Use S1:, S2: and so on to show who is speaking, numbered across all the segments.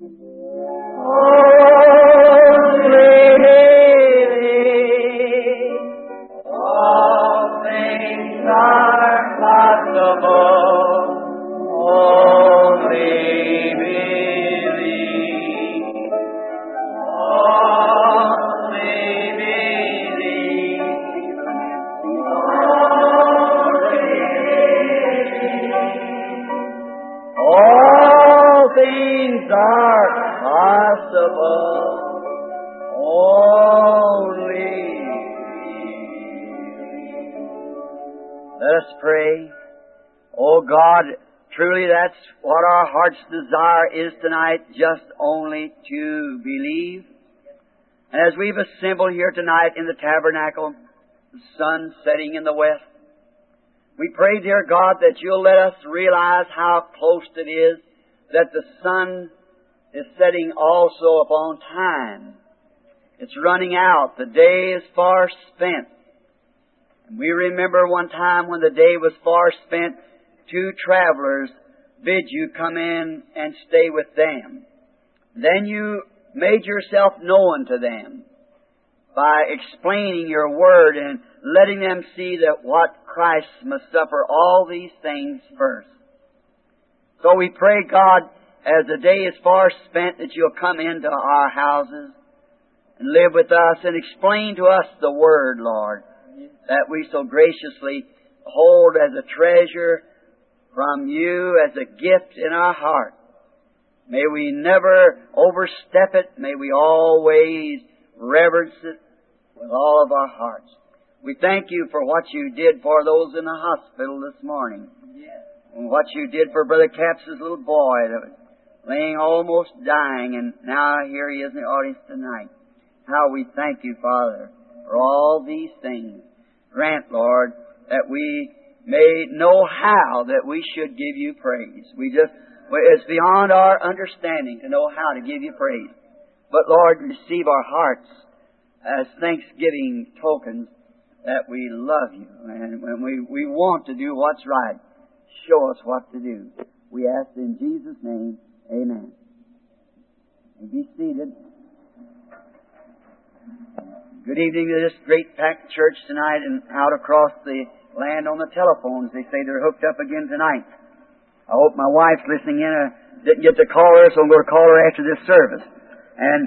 S1: All things are possible. Only believe. Only believe. All things are possible. Only believe. Let us pray. Oh God, truly that's what our heart's desire is tonight, just only to believe. And as we've assembled here tonight in the tabernacle, the sun setting in the west, we pray, dear God, that you'll let us realize how close it is that the sun is setting also upon time. It's running out. The day is far spent. And we remember one time when the day was far spent, two travelers bid you come in and stay with them. Then you made yourself known to them by explaining your word and letting them see that what Christ must suffer all these things first. So we pray, God, as the day is far spent, that you'll come into our houses and live with us and explain to us the word, Lord, that we so graciously hold as a treasure from you, as a gift in our heart. May we never overstep it. May we always reverence it with all of our hearts. We thank you for what you did for those in the hospital this morning. And what you did for Brother Capps' little boy that was laying almost dying, and now here he is in the audience tonight. How we thank you, Father, for all these things. Grant, Lord, that we may know how that we should give you praise. It's beyond our understanding to know how to give you praise. But Lord, receive our hearts as thanksgiving tokens that we love you. And when we want to do what's right, show us what to do. We ask in Jesus' name, amen. And be seated. Good evening to this great packed church tonight and out across the land on the telephones. They say they're hooked up again tonight. I hope my wife's listening in. Didn't get to call her, so I'm going to call her after this service. And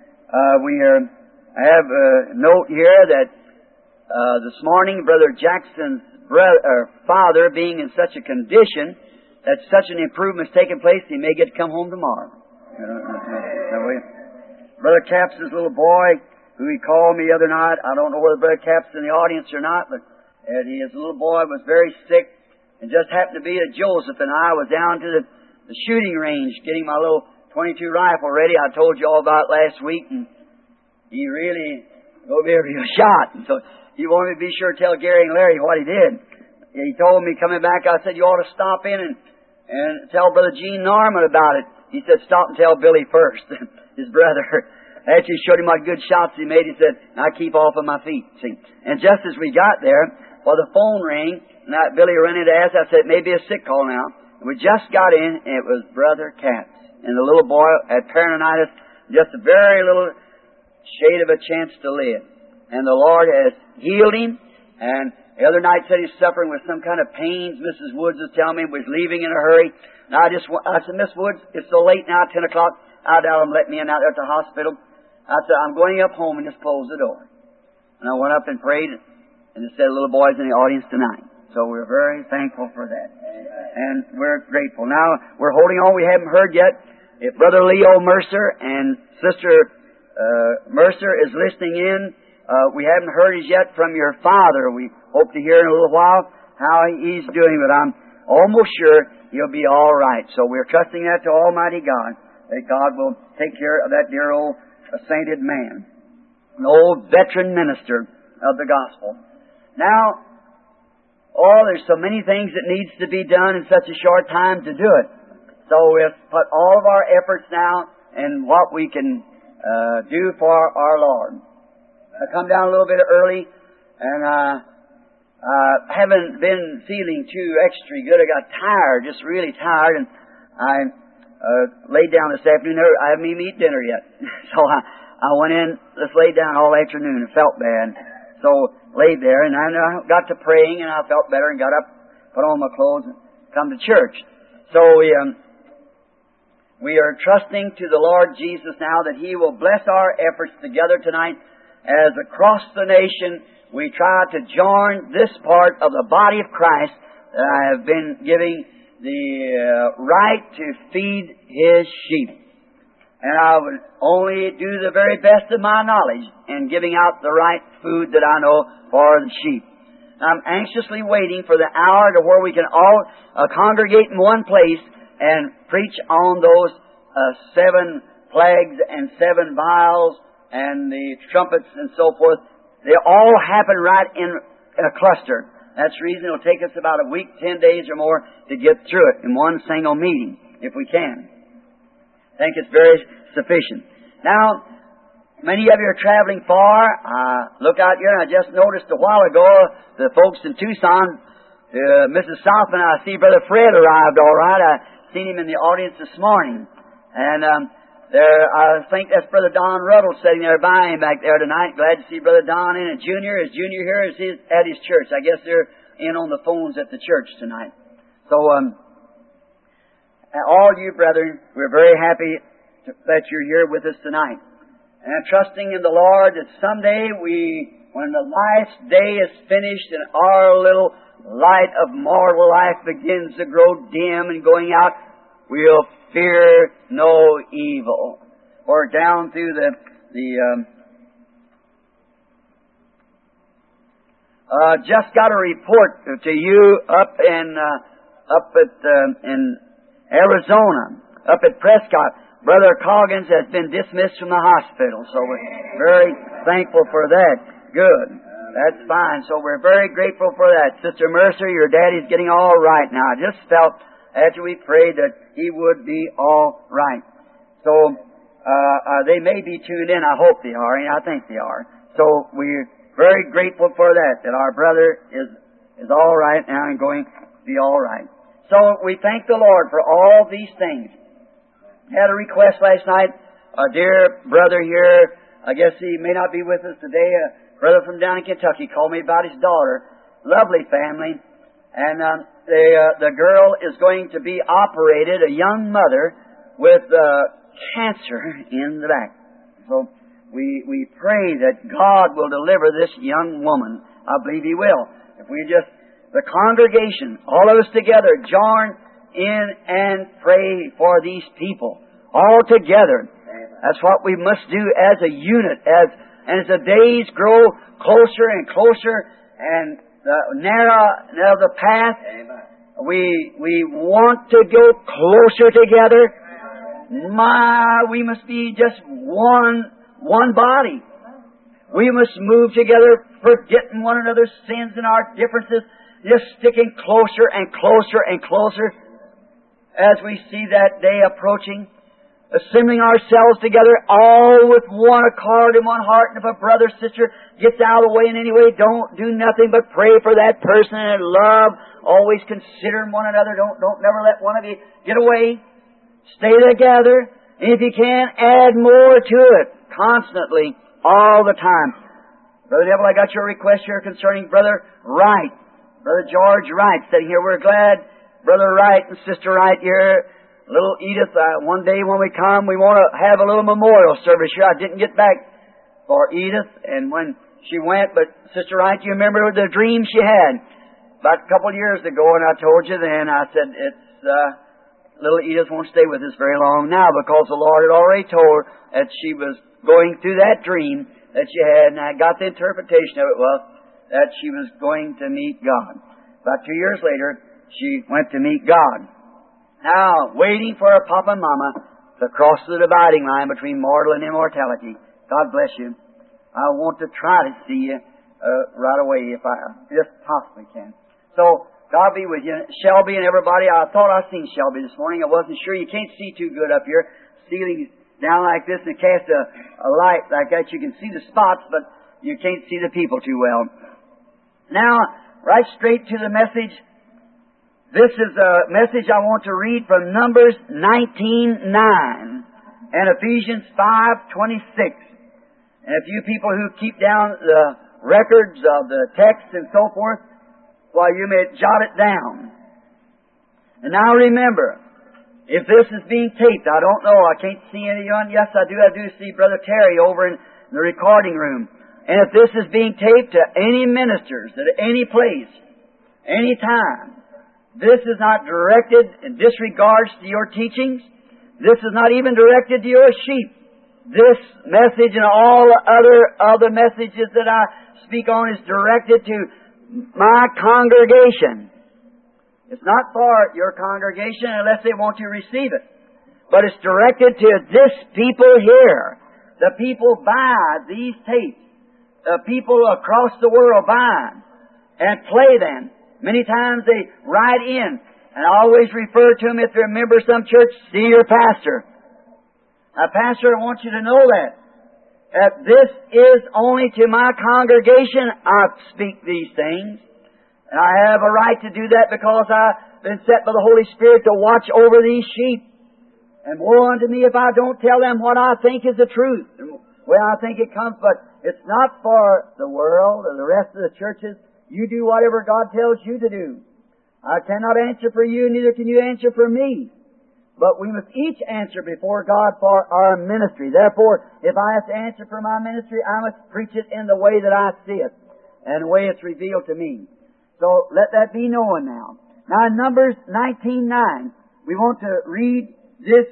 S1: I have a note here that this morning Brother Jackson's father being in such a condition that such an improvement's taken place, he may get to come home tomorrow. Brother Capps' little boy, who he called me the other night, I don't know whether Brother Capps is in the audience or not, but his little boy was very sick, and just happened to be that Joseph and I was down to the shooting range getting my little .22 rifle ready. I told you all about it last week, and he really gave me a shot. And so he wanted me to be sure to tell Gary and Larry what he did. He told me coming back, I said, you ought to stop in and tell Brother Gene Norman about it. He said, stop and tell Billy first, his brother. After he showed him what good shots he made, he said, I keep off of my feet. See? And just as we got there, well, the phone rang, and Billy ran in to ask. I said, maybe a sick call now. And we just got in, and it was Brother Capps. And the little boy had peritonitis, just a very little shade of a chance to live. And the Lord has healed him. And the other night said he's suffering with some kind of pains. Mrs. Woods was telling me he was leaving in a hurry. And I said, Miss Woods, it's so late now, 10 o'clock. I doubt them let me in out there at the hospital. I said, I'm going up home and just close the door. And I went up and prayed, and it said, little boy's in the audience tonight. So we're very thankful for that. And we're grateful. Now, we're holding on. We haven't heard yet if Brother Leo Mercer and Sister Mercer is listening in. We haven't heard as yet from your father. We hope to hear in a little while how he's doing, but I'm almost sure he'll be all right. So we're trusting that to Almighty God, that God will take care of that dear old sainted man, an old veteran minister of the gospel. Now, there's so many things that needs to be done in such a short time to do it. So we'll put all of our efforts now in what we can do for our Lord. I come down a little bit early, and I haven't been feeling too extra good. I got tired, just really tired, and I laid down this afternoon. I haven't even eaten dinner yet. So I went in, just laid down all afternoon and felt bad. So laid there, and I got to praying, and I felt better and got up, put on my clothes, and come to church. So we are trusting to the Lord Jesus now that He will bless our efforts together tonight as across the nation we try to join this part of the body of Christ that I have been giving the right to feed His sheep. And I would only do the very best of my knowledge in giving out the right food that I know for the sheep. I'm anxiously waiting for the hour to where we can all congregate in one place and preach on those 7 plagues and 7 vials and the trumpets and so forth. They all happen right in a cluster. That's the reason it'll take us about a week, 10 days or more to get through it in one single meeting, if we can. I think it's very sufficient. Now, many of you are traveling far. Look out here, and I just noticed a while ago the folks in Tucson, Mrs. Southman, I see Brother Fred arrived all right. I seen him in the audience this morning. And I think that's Brother Don Ruddle sitting there by him back there tonight. Glad to see Brother Don in. And Junior, is Junior here? Is he at his church? I guess they're in on the phones at the church tonight. So, all you brethren, we're very happy that you're here with us tonight. And trusting in the Lord that someday when the last day is finished and our little light of mortal life begins to grow dim and going out, we'll fear no evil. Or down through just got a report to you up in Arizona, up at Prescott. Brother Coggins has been dismissed from the hospital, so we're very thankful for that. Good. That's fine. So we're very grateful for that. Sister Mercer, your daddy's getting all right now. I just felt after we prayed that he would be all right. So they may be tuned in. I hope they are, and I think they are. So we're very grateful for that our brother is all right now and going to be all right. So we thank the Lord for all these things. Had a request last night. A dear brother here, I guess he may not be with us today, a brother from down in Kentucky called me about his daughter. Lovely family. And the girl is going to be operated, a young mother, with cancer in the back. So we pray that God will deliver this young woman. I believe He will. If we just, the congregation, all of us together, join in and pray for these people. All together. That's what we must do as a unit. As the days grow closer and closer and narrow the path, we want to go closer together. We must be just one body. We must move together, forgetting one another's sins and our differences, just sticking closer and closer and closer as we see that day approaching. Assembling ourselves together, all with one accord and one heart. And if a brother or sister gets out of the way in any way, don't do nothing but pray for that person and love. Always consider one another. Don't never let one of you get away. Stay together. And if you can, add more to it. Constantly, all the time. Brother Devil, I got your request here concerning Brother Wright. Brother George Wright sitting here. We're glad Brother Wright and Sister Wright here. Little Edith, one day when we come, we want to have a little memorial service here. I didn't get back for Edith, and when she went, but Sister Wright, you remember the dream she had about a couple of years ago, and I told you then, I said, little Edith won't stay with us very long now because the Lord had already told her that she was going through that dream that she had, and I got the interpretation of it was that she was going to meet God. About 2 years later, she went to meet God. Now, waiting for her papa and mama to cross the dividing line between mortal and immortality. God bless you. I want to try to see you right away if I just possibly can. So, God be with you. Shelby and everybody, I thought I seen Shelby this morning. I wasn't sure. You can't see too good up here. Ceiling down like this and cast a light like that. You can see the spots, but you can't see the people too well. Now, right straight to the message. This is a message I want to read from Numbers 19:9 and Ephesians 5:26. And if you people who keep down the records of the text and so forth, well, you may jot it down. And now remember, if this is being taped, I don't know, I can't see anyone. Yes, I do see Brother Terry over in the recording room. And if this is being taped to any ministers at any place, any time, this is not directed in disregards to your teachings. This is not even directed to your sheep. This message and all other messages that I speak on is directed to my congregation. It's not for your congregation unless they want to receive it. But it's directed to this people here. The people buy these tapes. The people across the world buy and play them. Many times they write in, and I always refer to them, if they're a member of some church, see your pastor. Now, Pastor, I want you to know that this is only to my congregation I speak these things. And I have a right to do that because I've been set by the Holy Spirit to watch over these sheep. And woe unto me if I don't tell them what I think is the truth, where I think it comes. But it's not for the world or the rest of the churches. You do whatever God tells you to do. I cannot answer for you, neither can you answer for me. But we must each answer before God for our ministry. Therefore, if I have to answer for my ministry, I must preach it in the way that I see it and the way it's revealed to me. So let that be known now. Now in Numbers 19:9, we want to read this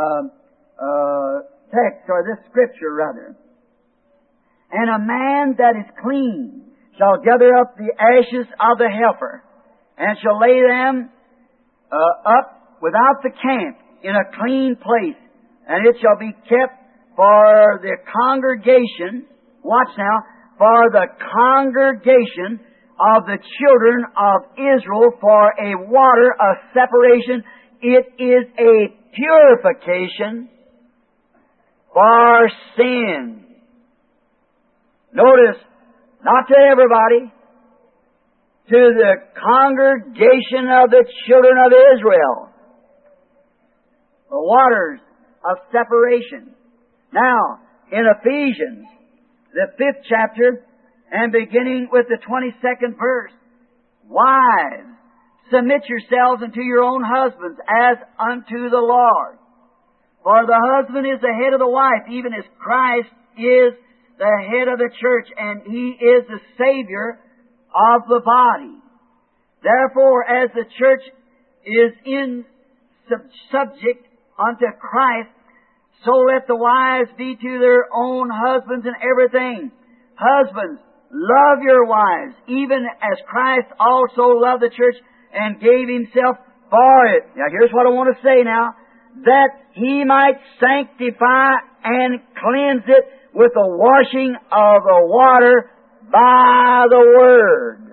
S1: text, or this scripture rather. And a man that is clean shall gather up the ashes of the heifer, and shall lay them up without the camp in a clean place, and it shall be kept for the congregation, watch now, for the congregation of the children of Israel for a water of separation. It is a purification for sin. Notice, not to everybody, to the congregation of the children of Israel. The waters of separation. Now, in Ephesians, the 5th chapter, and beginning with the 22nd verse, wives, submit yourselves unto your own husbands as unto the Lord. For the husband is the head of the wife, even as Christ is the head of the church, and He is the Savior of the body. Therefore, as the church is in subject unto Christ, so let the wives be to their own husbands in everything. Husbands, love your wives, even as Christ also loved the church and gave Himself for it. Now here's what I want to say now. That He might sanctify and cleanse it with the washing of the water by the Word.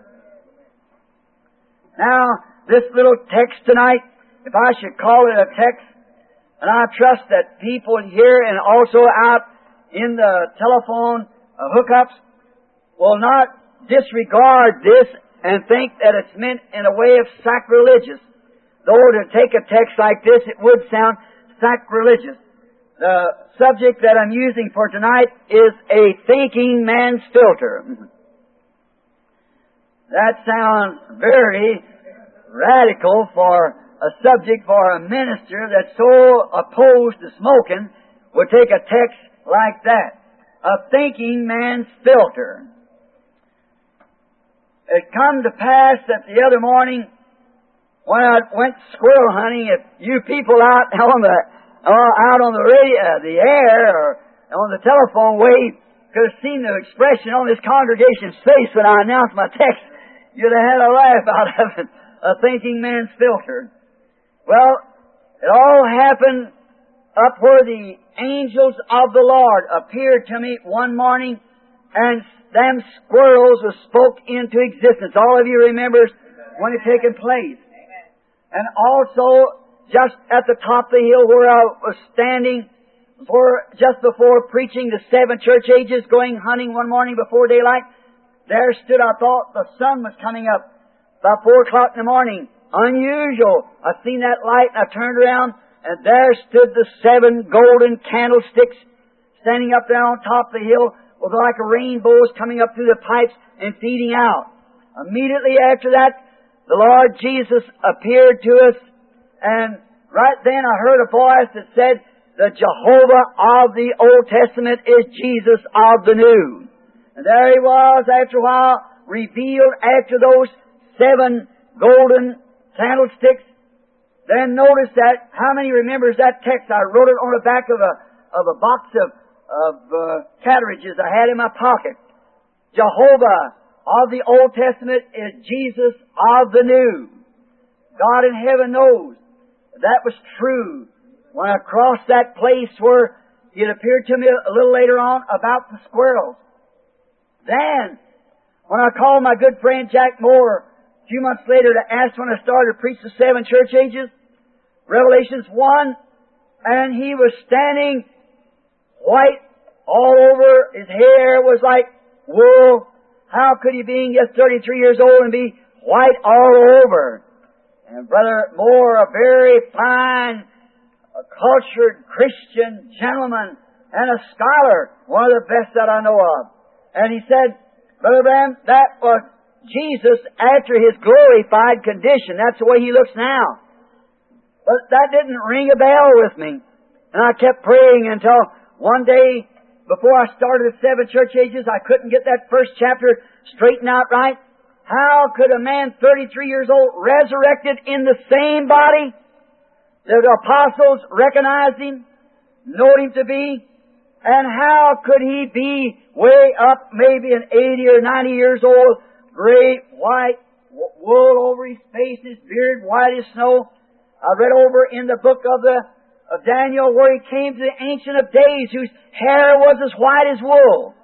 S1: Now, this little text tonight, if I should call it a text, and I trust that people here and also out in the telephone hookups will not disregard this and think that it's meant in a way of sacrilegious. Though to take a text like this, it would sound sacrilegious. The subject that I'm using for tonight is a thinking man's filter. That sounds very radical for a subject for a minister that's so opposed to smoking would take a text like that. A thinking man's filter. It come to pass that the other morning when I went squirrel hunting, if you people out on the radio, the air, or on the telephone wave could have seen the expression on this congregation's face when I announced my text, you'd have had a laugh out of it. A thinking man's filter. Well, it all happened up where the angels of the Lord appeared to me one morning, and them squirrels were spoke into existence. All of you remember when it taken place. And also, just at the top of the hill where I was standing, just before preaching the 7 church ages, going hunting one morning before daylight, there stood, I thought the sun was coming up. About 4 o'clock in the morning, unusual. I seen that light and I turned around and there stood the 7 golden candlesticks standing up there on top of the hill with like a rainbows coming up through the pipes and feeding out. Immediately after that, the Lord Jesus appeared to us, and right then I heard a voice that said, the Jehovah of the Old Testament is Jesus of the New. And there He was after a while, revealed after those 7 golden candlesticks. Then notice that, how many remembers that text? I wrote it on the back of a box of cartridges I had in my pocket. Jehovah of the Old Testament is Jesus of the New. God in heaven knows that was true when I crossed that place where it appeared to me a little later on about the squirrels. Then, when I called my good friend Jack Moore a few months later to ask when I started to preach the 7 church ages, Revelations 1, and he was standing white all over. His hair was like wool. How could he, being just 33 years old, and be white all over? And Brother Moore, a very fine, cultured Christian gentleman and a scholar, one of the best that I know of. And he said, Brother Branham, that was Jesus after His glorified condition. That's the way He looks now. But that didn't ring a bell with me. And I kept praying until one day, before I started the 7 church ages, I couldn't get that first chapter straightened out right. How could a man 33 years old, resurrected in the same body, the apostles recognized Him, knowed Him to be, and how could He be way up, maybe an 80 or 90 years old, great white wool over His face, His beard white as snow? I read over in the book of Daniel where he came to the Ancient of Days whose hair was as white as wool.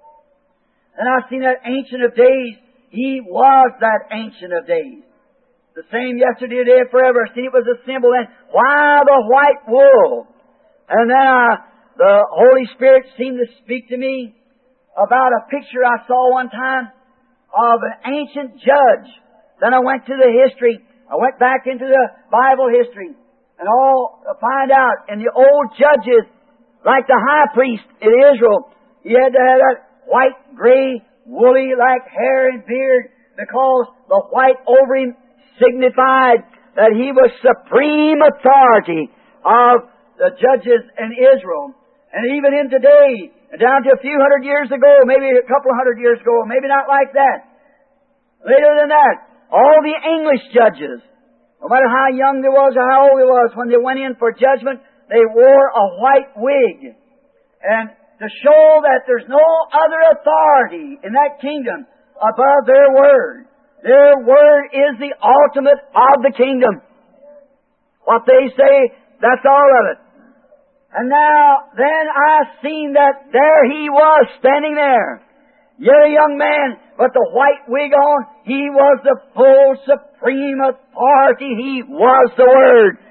S1: And I've seen that Ancient of Days. He was that Ancient of Days. The same yesterday, today, and forever. See, it was a symbol. And why the white wool? And then the Holy Spirit seemed to speak to me about a picture I saw one time of an ancient judge. Then I went to the history. I went back into the Bible history. And all to find out, in the old judges, like the high priest in Israel, he had to have that white, gray, woolly like hair and beard, because the white over him signified that he was supreme authority of the judges in Israel. And even in today, down to a few hundred years ago, maybe a couple of hundred years ago, maybe not like that. Later than that, all the English judges, no matter how young they was or how old they was, when they went in for judgment, they wore a white wig. And to show that there's no other authority in that kingdom above their word. Their word is the ultimate of the kingdom. What they say, that's all of it. And now, then I seen that there he was standing there. Yet a young man, but the white wig on, he was the full supreme authority. He was the Word.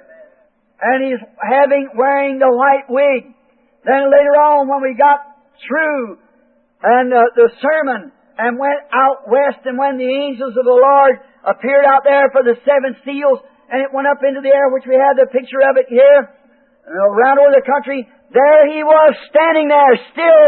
S1: And he's wearing the white wig. Then later on, when we got through and the sermon and went out west, and when the angels of the Lord appeared out there for the 7 seals, and it went up into the air, which we had the picture of it here, and around over the country, there he was standing there, still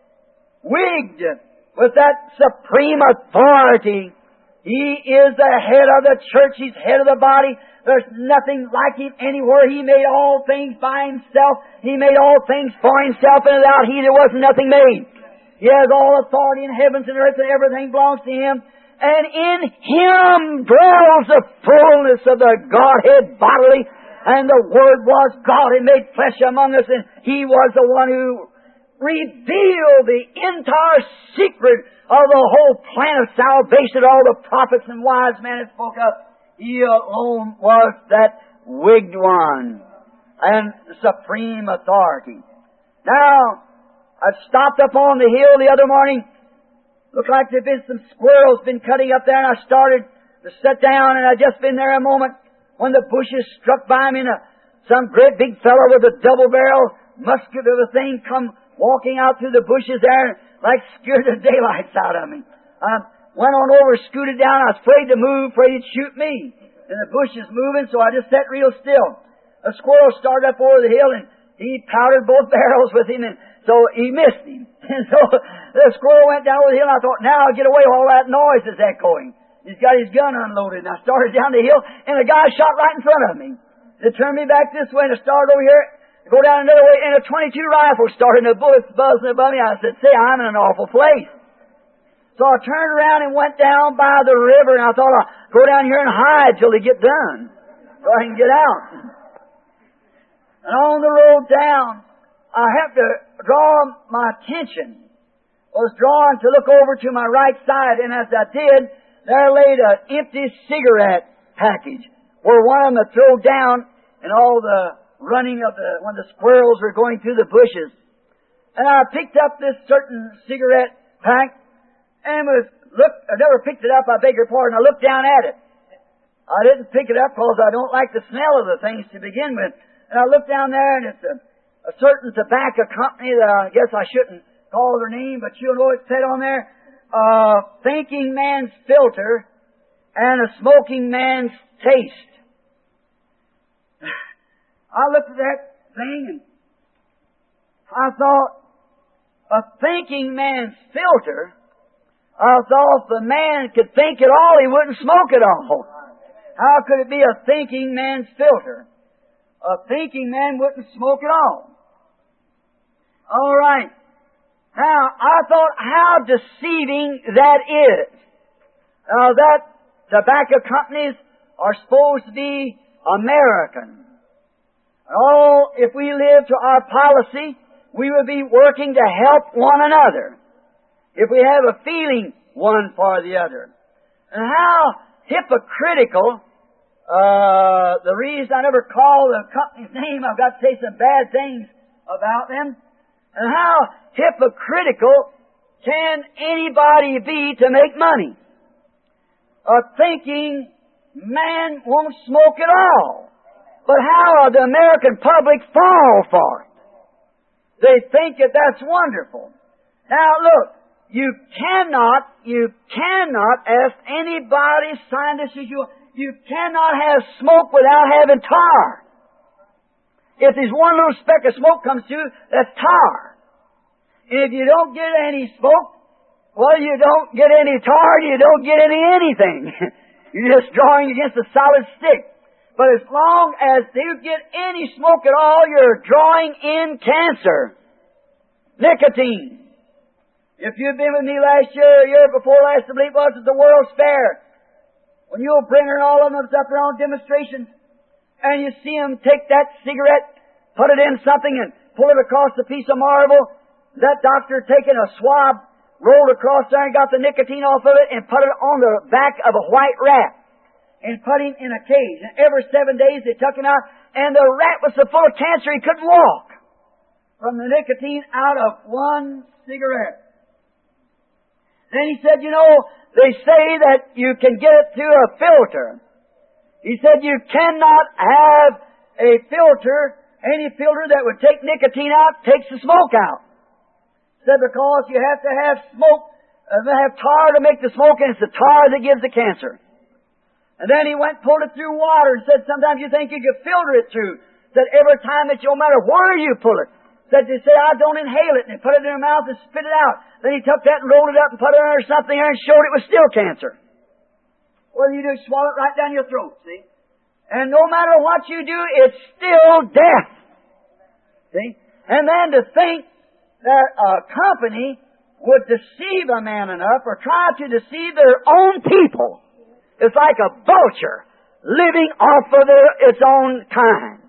S1: wigged with that supreme authority. He is the head of the church. He's head of the body. There's nothing like Him anywhere. He made all things by Himself. He made all things for Himself, and without He there was nothing made. He has all authority in heavens and earth, and everything belongs to Him. And in Him dwells the fullness of the Godhead bodily. And the Word was God and made flesh among us, and He was the one who revealed the entire secret of the whole plan of salvation. All the prophets and wise men had spoke of. He alone was that wigged one and supreme authority. Now, I stopped up on the hill the other morning. Looked like there'd been some squirrels been cutting up there, and I started to sit down, and I'd just been there a moment when the bushes struck by me, and some great big fellow with a double-barrel musket of a thing come walking out through the bushes there, like scared the daylights out of me. Went on over, scooted down. I was afraid to move, afraid he'd shoot me. and the bush is moving, so I just sat real still. A squirrel started up over the hill, and he powdered both barrels with him, and so he missed him. And so the squirrel went down over the hill, and I thought, now I'll get away while all that noise is echoing. He's got his gun unloaded, and I started down the hill, and the guy shot right in front of me. They turned me back this way, and I started over here, go down another way, and a .22 rifle started, and the bullets buzzing above me. I said, say, I'm in an awful place. So I turned around and went down by the river, and I thought I'll go down here and hide till they get done, so I can get out. And on the road down, I have to draw my attention. I was drawn to look over to my right side, and as I did, there laid an empty cigarette package where one of them had thrown down and all the running of when the squirrels were going through the bushes. And I picked up this certain cigarette pack and I never picked it up, I beg your pardon. I looked down at it. I didn't pick it up because I don't like the smell of the things to begin with. And I looked down there, and it's a certain tobacco company that I guess I shouldn't call their name, but you'll know it said on there, thinking man's filter and a smoking man's taste. I looked at that thing, and I thought, a thinking man's filter. I thought if the man could think at all, he wouldn't smoke at all. How could it be a thinking man's filter? A thinking man wouldn't smoke at all. All right. Now, I thought how deceiving that is. Now, that tobacco companies are supposed to be American. Oh, if we live to our policy, we would be working to help one another. If we have a feeling one for the other. And how hypocritical, the reason I never call the company's name, I've got to say some bad things about them. And how hypocritical can anybody be to make money? A thinking man won't smoke at all. But how will the American public fall for it? They think that that's wonderful. Now look, you cannot ask anybody, scientists as you cannot have smoke without having tar. If there's one little speck of smoke comes through, that's tar. And if you don't get any smoke, well, you don't get any tar, you don't get anything. You're just drawing against a solid stick. But as long as you get any smoke at all, you're drawing in cancer. Nicotine. If you've been with me last year, or year before last, I believe it was at the World's Fair, when you bring her and all of them up there on demonstrations, and you see them take that cigarette, put it in something, and pull it across a piece of marble, that doctor taking a swab, rolled across there and got the nicotine off of it, and put it on the back of a white rat, and put him in a cage. And every 7 days they took him out, and the rat was so full of cancer he couldn't walk from the nicotine out of one cigarette. Then he said, you know, they say that you can get it through a filter. He said you cannot have a filter, any filter that would take nicotine out, takes the smoke out. He said because you have to have smoke, have tar to make the smoke, and it's the tar that gives the cancer. And then he went and pulled it through water and said sometimes you think you could filter it through. Said every time that no matter where you pull it, said they say, I don't inhale it, and he put it in their mouth and spit it out. Then he took that and rolled it up and put it under something there and showed it was still cancer. Or you just swallow it right down your throat, see? And no matter what you do, it's still death. See? And then to think that a company would deceive a man enough or try to deceive their own people. It's like a vulture living off of its own kind.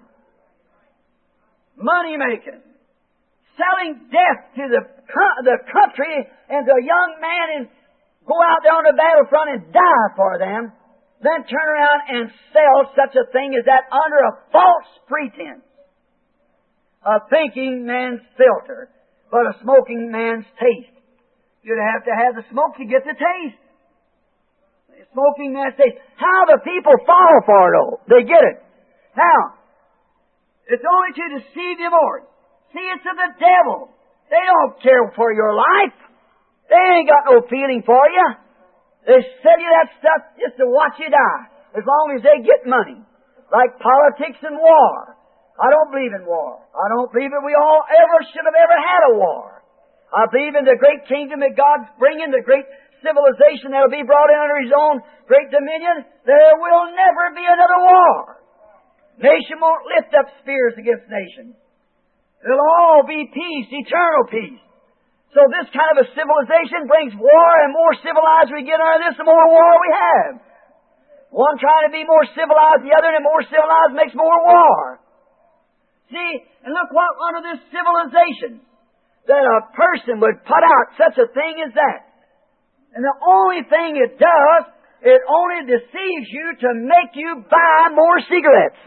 S1: Money making. Selling death to the country and the young man and go out there on the battlefront and die for them, then turn around and sell such a thing as that under a false pretense. A thinking man's filter, but a smoking man's taste. You'd have to have the smoke to get the taste. A smoking man's taste. How the people fall for it, though. They get it. Now, it's only to deceive you more. See, it's of the devil. They don't care for your life. They ain't got no feeling for you. They sell you that stuff just to watch you die. as long as they get money. Like politics and war. I don't believe in war. I don't believe that we all should have ever had a war. I believe in the great kingdom that God's bringing, the great civilization that will be brought in under His own great dominion. There will never be another war. Nation won't lift up spears against nation. It'll all be peace, eternal peace. So this kind of a civilization brings war, and more civilized we get under this, the more war we have. One trying to be more civilized, the other, and more civilized makes more war. See, and look what under this civilization that a person would put out such a thing as that. And the only thing it does, it only deceives you to make you buy more cigarettes.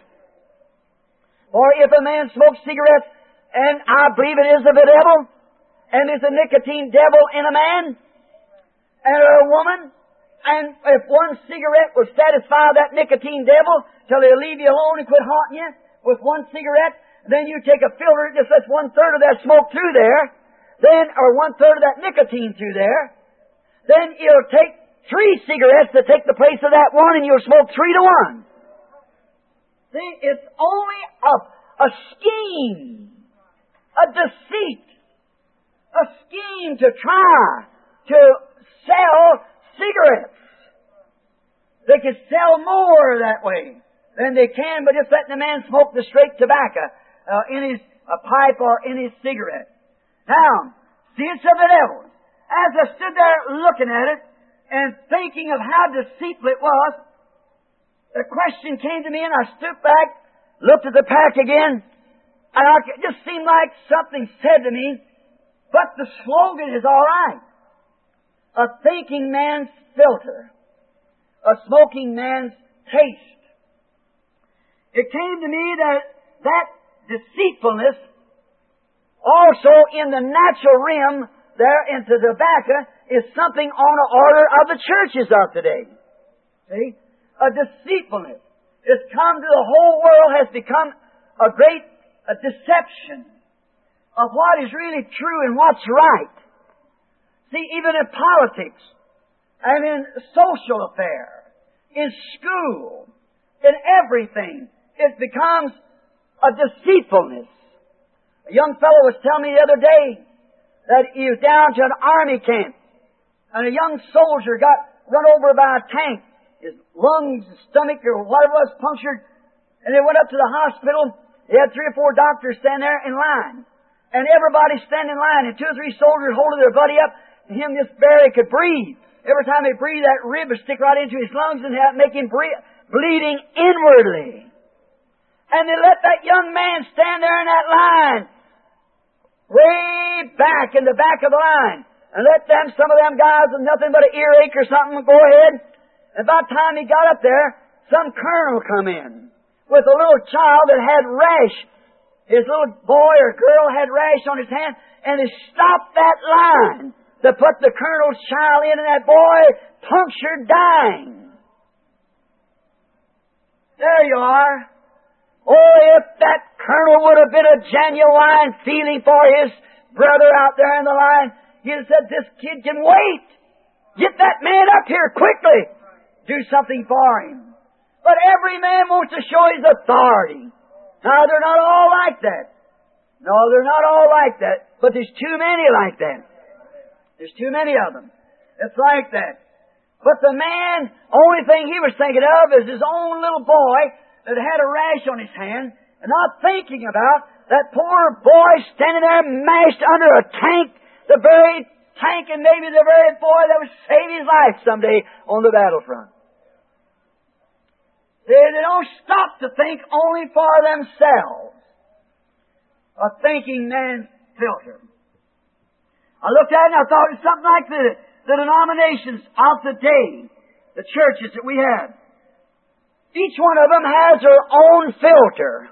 S1: For if a man smokes cigarettes, and I believe it is of the devil, and there's a nicotine devil in a man and a woman, and if one cigarette would satisfy that nicotine devil till he'll leave you alone and quit haunting you with one cigarette, then you take a filter, just lets 1/3 of that smoke through there, then, or 1/3 of that nicotine through there, then you'll take 3 cigarettes to take the place of that one, and you'll smoke 3 to 1. See, it's only a scheme, a deceit, a scheme to try to sell cigarettes. They can sell more that way than they can by just letting the man smoke the straight tobacco in his pipe or in his cigarette. Now, see, it's of the devil. As I stood there looking at it and thinking of how deceitful it was, the question came to me, and I stood back, looked at the pack again, and it just seemed like something said to me, but the slogan is all right. A thinking man's filter. A smoking man's taste. It came to me that deceitfulness also in the natural realm there into tobacco is something on the order of the churches of today. See? A deceitfulness. It's come to the whole world, has become a great deception of what is really true and what's right. See, even in politics and in social affairs, in school, in everything, it becomes a deceitfulness. A young fellow was telling me the other day that he was down to an army camp, and a young soldier got run over by a tank. His lungs, his stomach, or whatever was punctured, and they went up to the hospital. They had 3 or 4 doctors stand there in line, and everybody stand in line, and 2 or 3 soldiers holding their buddy up, and him just barely could breathe. Every time he breathed, that rib would stick right into his lungs and make him bleeding inwardly. And they let that young man stand there in that line, way back in the back of the line, and let some of them guys with nothing but an earache or something go ahead. And by the time he got up there, some colonel come in with a little child that had rash. His little boy or girl had rash on his hand, and he stopped that line to put the colonel's child in, and that boy punctured dying. There you are. Oh, if that colonel would have been a genuine feeling for his brother out there in the line, he'd have said, this kid can wait. Get that man up here quickly. Do something for him. But every man wants to show his authority. Now, they're not all like that. No, they're not all like that. But there's too many like that. There's too many of them. It's like that. But the man, only thing he was thinking of is his own little boy that had a rash on his hand, and not thinking about that poor boy standing there mashed under a tank, the very tank and maybe the very boy that would save his life someday on the battlefront. They don't stop to think only for themselves. A thinking man's filter. I looked at it and I thought it's something like the denominations of the day, the churches that we have. Each one of them has their own filter.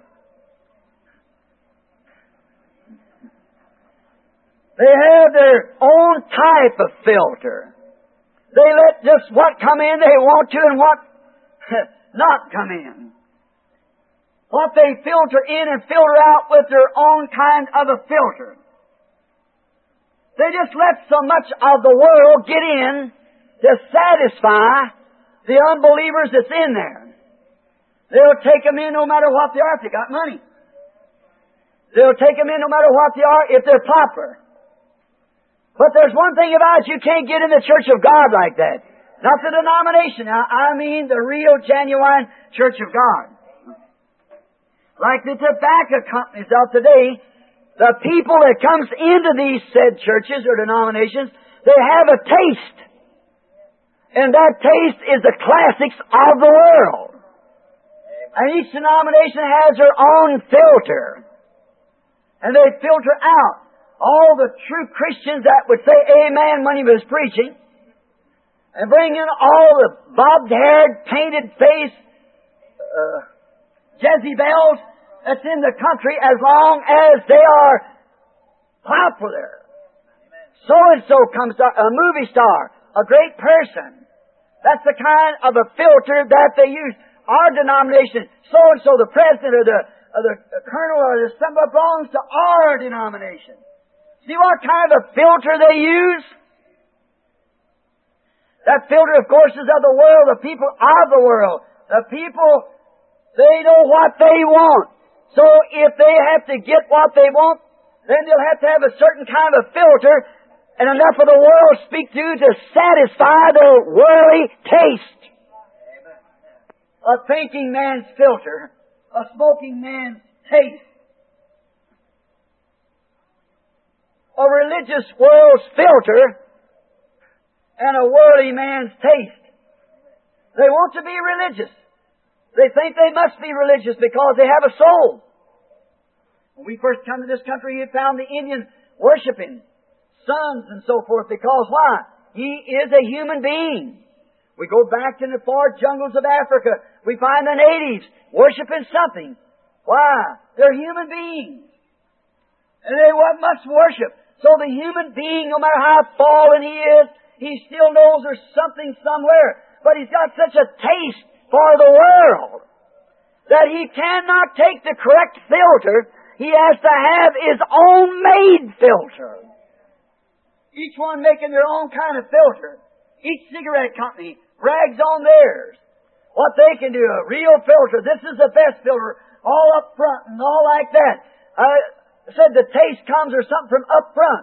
S1: They have their own type of filter. They let just what come in they want to and what not come in. What they filter in and filter out with their own kind of a filter. They just let so much of the world get in to satisfy the unbelievers that's in there. They'll take them in no matter what they are if they got money. They'll take them in no matter what they are if they're popular. But there's one thing about it, you can't get in the Church of God like that. Not the denomination. Now, I mean the real, genuine Church of God. Like the tobacco companies out today, the people that comes into these said churches or denominations, they have a taste. And that taste is the classics of the world. And each denomination has their own filter. And they filter out all the true Christians that would say amen when he was preaching, and bring in all the bobbed-haired, painted-faced Jezebels that's in the country as long as they are popular. So-and-so comes up, a movie star, a great person. That's the kind of a filter that they use. Our denomination, so-and-so, the president or the colonel or the somebody belongs to our denomination. See what kind of a filter they use? That filter, of course, is of the world, the people of the world. The people, they know what they want. So if they have to get what they want, then they'll have to have a certain kind of filter and enough of the world speak to satisfy their worldly taste. A thinking man's filter, a smoking man's taste. A religious world's filter and a worldly man's taste. They want to be religious. They think they must be religious because they have a soul. When we first come to this country, we found the Indian worshiping suns and so forth because why? He is a human being. We go back to the far jungles of Africa. We find the natives worshiping something. Why? They're human beings. And they must worship. So the human being, no matter how fallen he is, he still knows there's something somewhere. But he's got such a taste for the world that he cannot take the correct filter. He has to have his own made filter. Each one making their own kind of filter. Each cigarette company brags on theirs. What they can do, a real filter. This is the best filter. All up front and all like that. Said the taste comes or something from up front.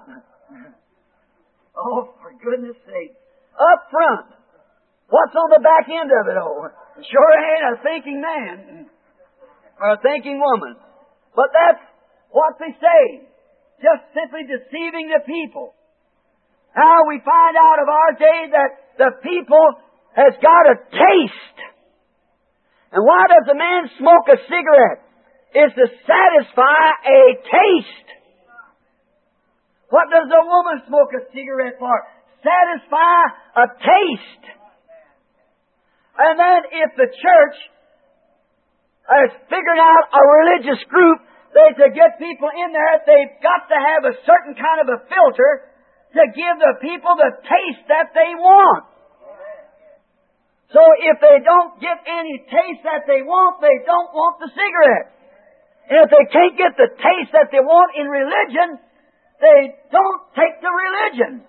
S1: Oh, for goodness sake. Up front. What's on the back end of it, oh? Sure ain't a thinking man or a thinking woman. But that's what they say. Just simply deceiving the people. Now we find out of our day that the people has got a taste. And why does a man smoke a cigarette? Is to satisfy a taste. What does a woman smoke a cigarette for? Satisfy a taste. And then if the church has figured out a religious group, to get people in there, they've got to have a certain kind of a filter to give the people the taste that they want. So if they don't get any taste that they want, they don't want the cigarette. And if they can't get the taste that they want in religion, they don't take the religion.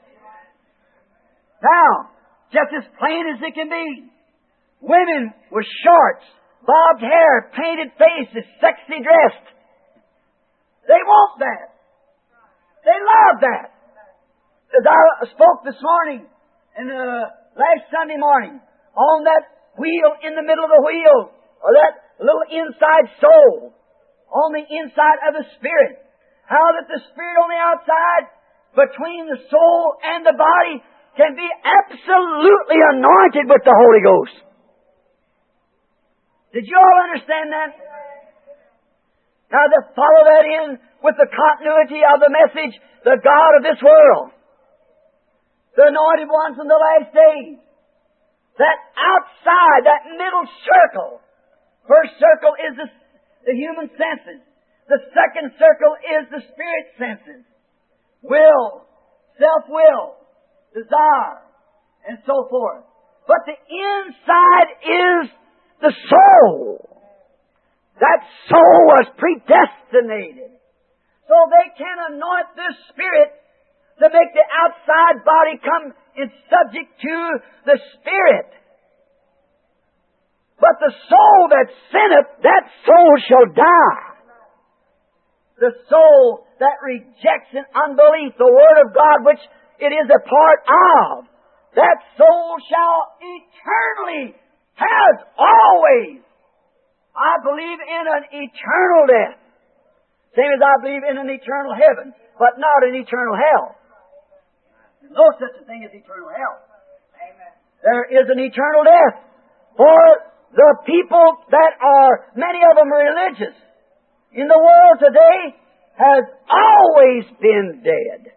S1: Now, just as plain as it can be, women with shorts, bobbed hair, painted faces, sexy dressed, they want that. They love that. As I spoke this morning, and last Sunday morning, on that wheel in the middle of the wheel, or that little inside soul, on the inside of the Spirit. How that the Spirit on the outside, between the soul and the body, can be absolutely anointed with the Holy Ghost. Did you all understand that? Now to follow that in with the continuity of the message, the God of this world, the anointed ones in the last days, that outside, that middle circle, first circle is the human senses. The second circle is the spirit senses. Will, self-will, desire, and so forth. But the inside is the soul. That soul was predestinated. So they can anoint this spirit to make the outside body come in subject to the spirit. But the soul that sinneth, that soul shall die. The soul that rejects in unbelief the Word of God, which it is a part of, that soul shall eternally, has always, I believe in an eternal death. Same as I believe in an eternal heaven, but not an eternal hell. There's no such a thing as eternal hell. Amen. There is an eternal death. For the people that are, many of them religious, in the world today, has always been dead.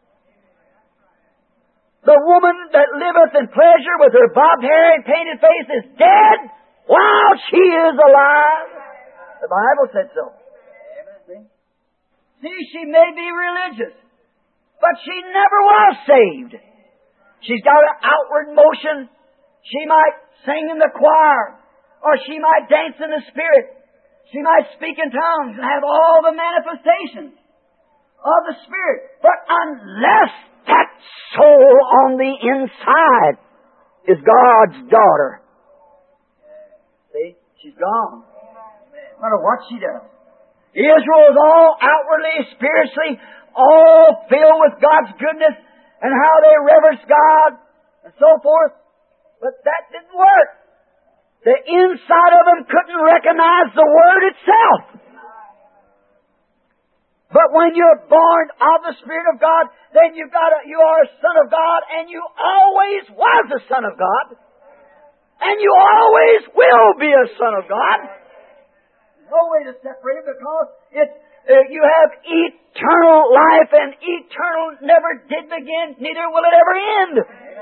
S1: The woman that liveth in pleasure with her bobbed hair and painted face is dead while she is alive. The Bible said so. See, she may be religious, but she never was saved. She's got an outward motion. She might sing in the choir, or she might dance in the Spirit. She might speak in tongues and have all the manifestations of the Spirit. But unless that soul on the inside is God's daughter, see, she's gone. No matter what she does. Israel is all outwardly, spiritually, all filled with God's goodness and how they reverence God and so forth. But that didn't work. The inside of them couldn't recognize the Word itself. But when you're born of the Spirit of God, then you are a son of God, and you always was a son of God. And you always will be a son of God. No way to separate it, because you have eternal life, and eternal never did begin, neither will it ever end.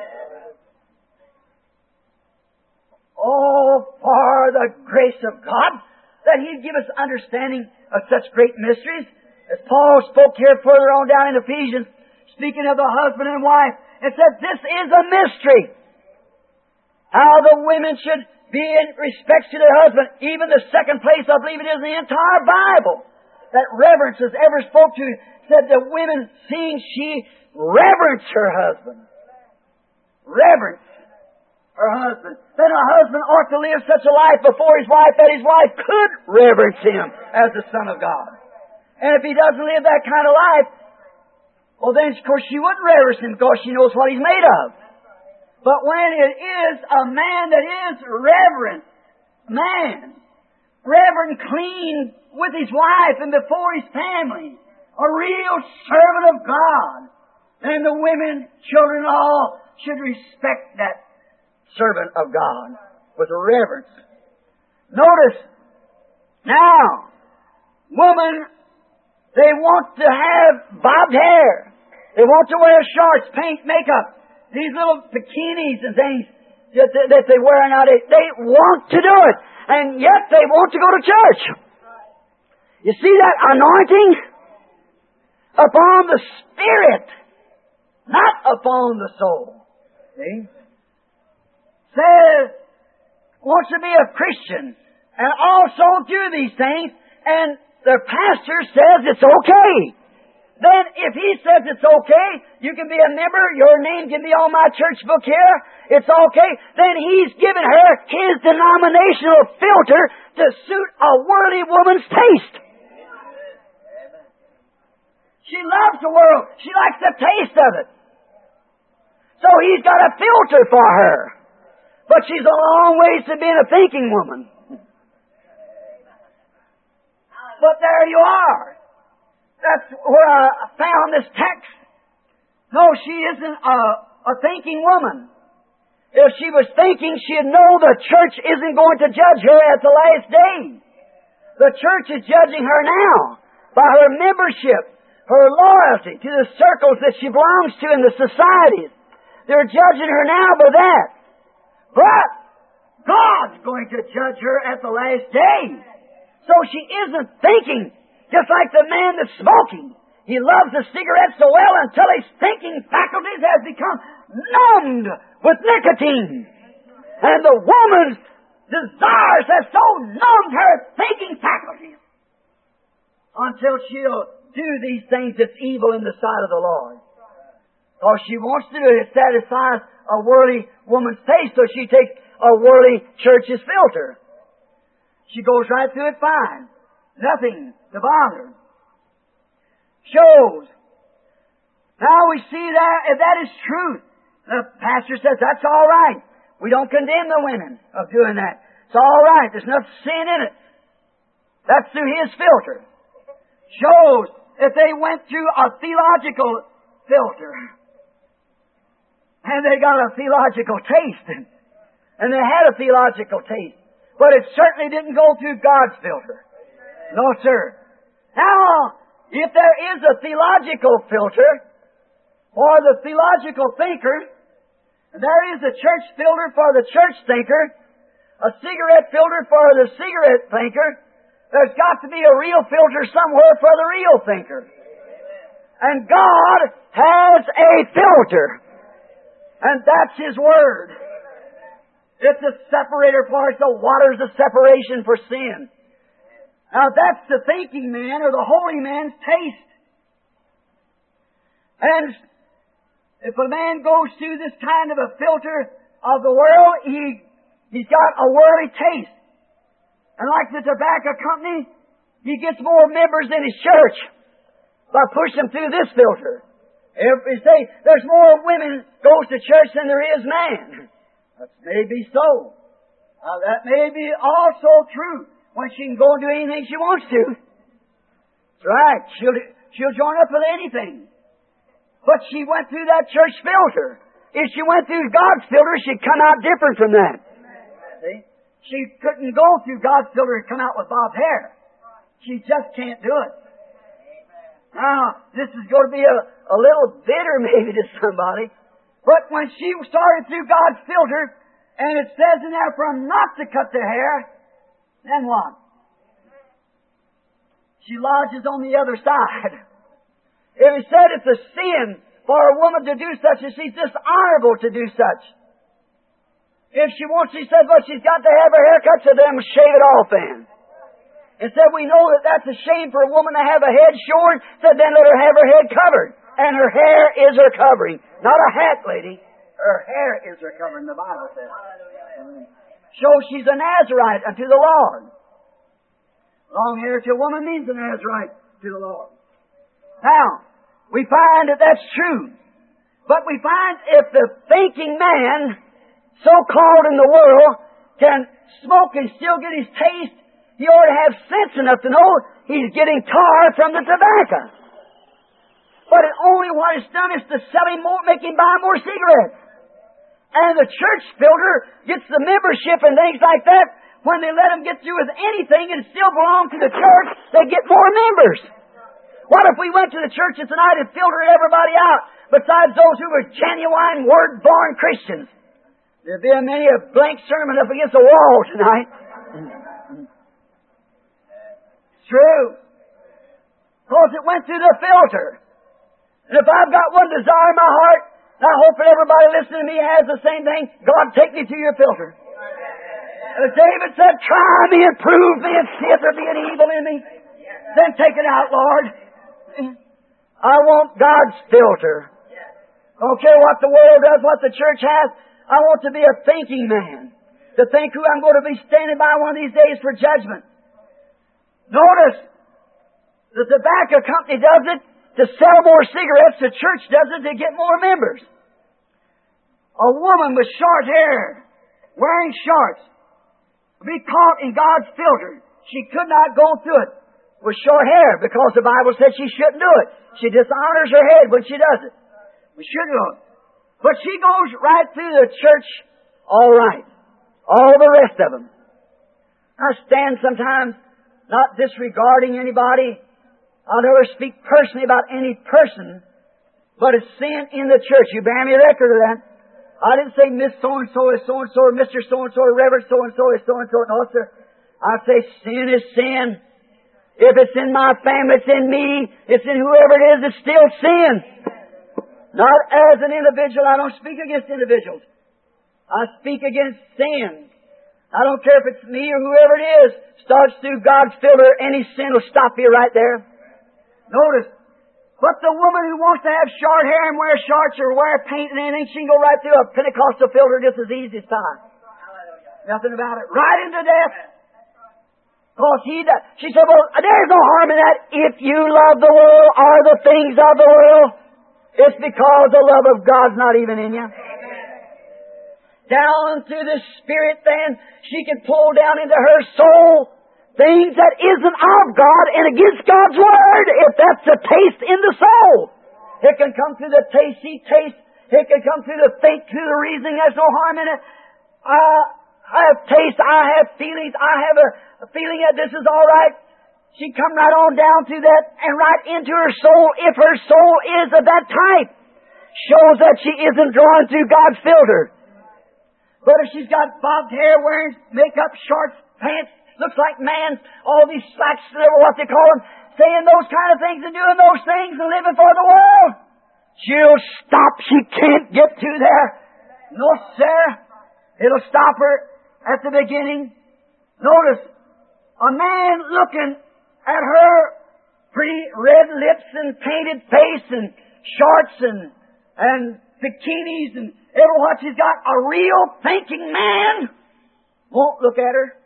S1: Oh, for the grace of God, that He'd give us understanding of such great mysteries. As Paul spoke here further on down in Ephesians, speaking of the husband and wife, it said this is a mystery. How the women should be in respect to their husband. Even the second place, I believe it is in the entire Bible, that reverence is ever spoke to, said the women, seeing she reverenced her husband. Reverence her husband. Then a husband ought to live such a life before his wife that his wife could reverence him as the Son of God. And if he doesn't live that kind of life, well then, of course, she wouldn't reverence him because she knows what he's made of. But when it is a man that is reverent, clean with his wife and before his family, a real servant of God, then the women, children, all should respect that servant of God with reverence. Notice, now, women, they want to have bobbed hair. They want to wear shorts, paint, makeup. These little bikinis and things that they wear nowadays, they want to do it. And yet they want to go to church. You see that anointing? Upon the Spirit, not upon the soul. See? Says, wants to be a Christian and also do these things, and the pastor says it's okay. Then if he says it's okay, you can be a member, your name can be on my church book here, it's okay, then he's given her his denominational filter to suit a worldly woman's taste. She loves the world. She likes the taste of it. So he's got a filter for her. But she's a long ways to being a thinking woman. But there you are. That's where I found this text. No, she isn't a thinking woman. If she was thinking, she'd know the church isn't going to judge her at the last day. The church is judging her now by her membership, her loyalty to the circles that she belongs to in the societies. They're judging her now by that. But God's going to judge her at the last day. So she isn't thinking. Just like the man that's smoking. He loves the cigarette so well until his thinking faculties have become numbed with nicotine. And the woman's desires have so numbed her thinking faculties until she'll do these things that's evil in the sight of the Lord. Because she wants to do it. It satisfies a worldly woman's taste, so she takes a worldly church's filter. She goes right through it fine. Nothing to bother. Shows. Now we see that, if that is truth, the pastor says that's all right. We don't condemn the women of doing that. It's all right. There's no sin in it. That's through his filter. Shows that they went through a theological filter. And they got a theological taste. And they had a theological taste. But it certainly didn't go through God's filter. No, sir. Now, if there is a theological filter for the theological thinker, and there is a church filter for the church thinker, a cigarette filter for the cigarette thinker, there's got to be a real filter somewhere for the real thinker. And God has a filter. And that's His Word. It's a separator for us. The water's a separation for sin. Now that's the thinking man or the holy man's taste. And if a man goes through this kind of a filter of the world, he's got a worldly taste. And like the tobacco company, he gets more members in his church by pushing through this filter. If we say there's more women goes to church than there is man, that may be so. That may be also true when she can go and do anything she wants to. That's right. She'll join up with anything. But she went through that church filter. If she went through God's filter, she'd come out different from that. See? She couldn't go through God's filter and come out with bobbed hair. She just can't do it. Now, this is going to be a little bitter maybe to somebody. But when she started through God's filter, and it says in there for them not to cut their hair, then what? She lodges on the other side. If it said it's a sin for a woman to do such, and she's dishonorable to do such. If she wants, she says, well, she's got to have her hair cut, so then shave it off then. And said, we know that that's a shame for a woman to have a head shorn, so then let her have her head covered. And her hair is her covering. Not a hat, lady. Her hair is her covering, the Bible says. Shows she's a Nazarite unto the Lord. Long hair to a woman means a Nazarite to the Lord. Now, we find that that's true. But we find if the thinking man, so-called in the world, can smoke and still get his taste, he ought to have sense enough to know he's getting tar from the tobacco. But only what it's done is to sell him more, make him buy more cigarettes. And the church filter gets the membership and things like that. When they let them get through with anything and still belong to the church, they get more members. What if we went to the churches tonight and filtered everybody out besides those who were genuine, word-born Christians? There'd be many a blank sermon up against the wall tonight. It's true. Because it went through the filter. And if I've got one desire in my heart, and I hope that everybody listening to me has the same thing, God, take me to your filter. As David said, try me and prove me and see if there be any evil in me. Then take it out, Lord. I want God's filter. Don't care what the world does, what the church has. I want to be a thinking man. To think who I'm going to be standing by one of these days for judgment. Notice, the tobacco company does it to sell more cigarettes. The church does it to get more members. A woman with short hair, wearing shorts, be caught in God's filter. She could not go through it with short hair because the Bible said she shouldn't do it. She dishonors her head when she does it. We shouldn't do it. But she goes right through the church all right. All the rest of them. I stand sometimes not disregarding anybody. I'll never speak personally about any person, but it's sin in the church. You bear me record of that. I didn't say Miss So-and-so is so-and-so, or Mr. So-and-so, or Reverend so-and-so is so-and-so. No, sir. I say sin is sin. If it's in my family, it's in me. It's in whoever it is, it's still sin. Not as an individual. I don't speak against individuals. I speak against sin. I don't care if it's me or whoever it is. Starts through God's filter, any sin will stop you right there. Notice, But the woman who wants to have short hair and wear shorts or wear paint and anything, she can go right through a Pentecostal filter just as easy as pie. Nothing about it. Right into death. Because she said, well, there's no harm in that if you love the world or the things of the world. It's because the love of God's not even in you. Down through the Spirit then, she can pull down into her soul things that isn't of God and against God's Word, if that's the taste in the soul. It can come through the tasty taste. It can come through the think, through the reasoning. There's no harm in it. I have taste. I have feelings. I have a feeling that this is all right. She come right on down through that and right into her soul. If her soul is of that type, shows that she isn't drawn through God's filter. But if she's got bobbed hair, wearing makeup, shorts, pants, looks like man, all these slacks, what they call them, saying those kind of things and doing those things and living for the world, she'll stop. She can't get to there. No, sir. It'll stop her at the beginning. Notice, a man looking at her pretty red lips and painted face and shorts and bikinis and everything what she's got, a real thinking man won't look at her.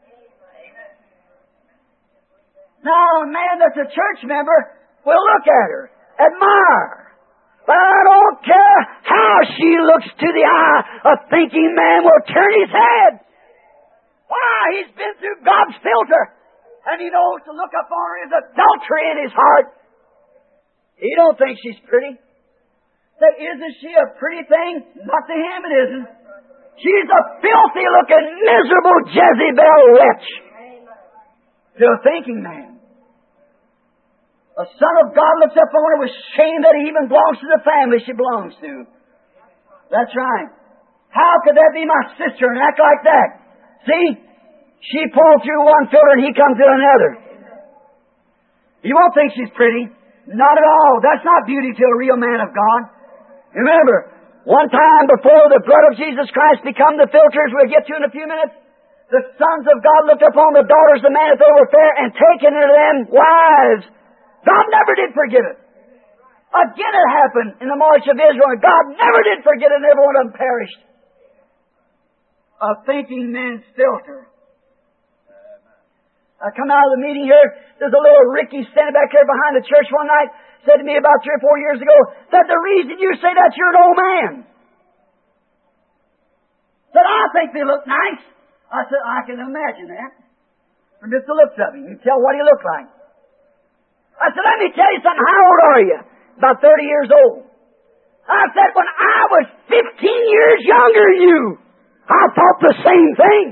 S1: Now, a man that's a church member will look at her, admire. But I don't care how she looks to the eye, a thinking man will turn his head. Why? He's been through God's filter, and he knows to look upon her is adultery in his heart. He don't think she's pretty. Say, isn't she a pretty thing? Not to him it isn't. She's a filthy-looking, miserable Jezebel witch to a thinking man. A son of God looks up on her with shame that he even belongs to the family she belongs to. That's right. How could that be my sister and act like that? See? She pulled through one filter and he comes through another. You won't think she's pretty. Not at all. That's not beauty to a real man of God. Remember, one time before the blood of Jesus Christ become the filters, we'll get to in a few minutes, the sons of God looked upon the daughters of man if they were fair and taken unto them wives. God never did forget it. Again it happened in the march of Israel, and God never did forget it, and every one of them perished. A thinking man's filter. I come out of the meeting here, there's a little Ricky standing back here behind the church one night, said to me about 3 or 4 years ago, that the reason you say that you're an old man. Said, I think they look nice. I said, I can imagine that. From just the looks of him. You can tell what he looked like. I said, let me tell you something. How old are you? About 30 years old. I said, when I was 15 years younger than you, I thought the same thing.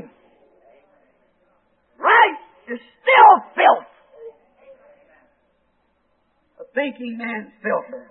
S1: Right? You're still filth. A thinking man's filter.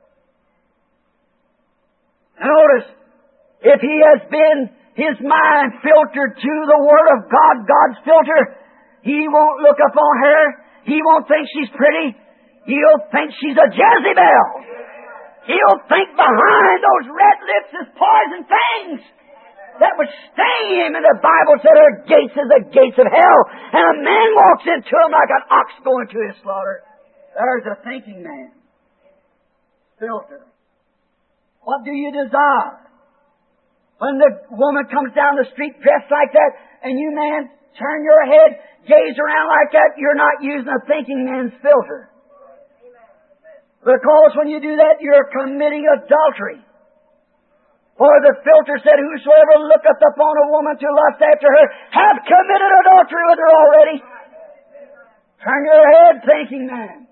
S1: Now notice, if he has been his mind filtered to the Word of God, God's filter, he won't look upon her. He won't think she's pretty. He'll think she's a Jezebel. He'll think behind those red lips is poison things that would sting him. And the Bible said her gates is the gates of hell. And a man walks into them like an ox going to his slaughter. There's a thinking man. Filter. What do you desire? When the woman comes down the street dressed like that, and you, man, turn your head, gaze around like that, you're not using a thinking man's filter. Because when you do that, you're committing adultery. For the filter said, whosoever looketh upon a woman to lust after her, hath committed adultery with her already. Turn your head, thinking man.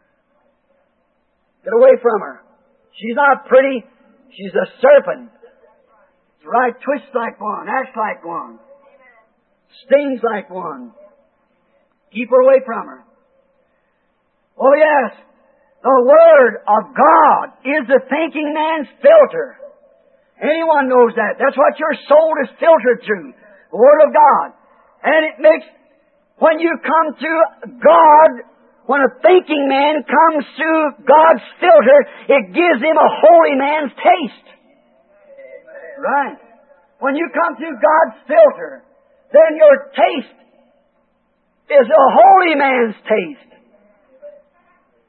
S1: Get away from her. She's not pretty. She's a serpent. It's right, twists like one, acts like one, stings like one. Keep her away from her. Oh yes. The Word of God is the thinking man's filter. Anyone knows that. That's what your soul is filtered through. The Word of God. And it makes, when you come to God, when a thinking man comes through God's filter, it gives him a holy man's taste. Right. When you come through God's filter, then your taste is a holy man's taste.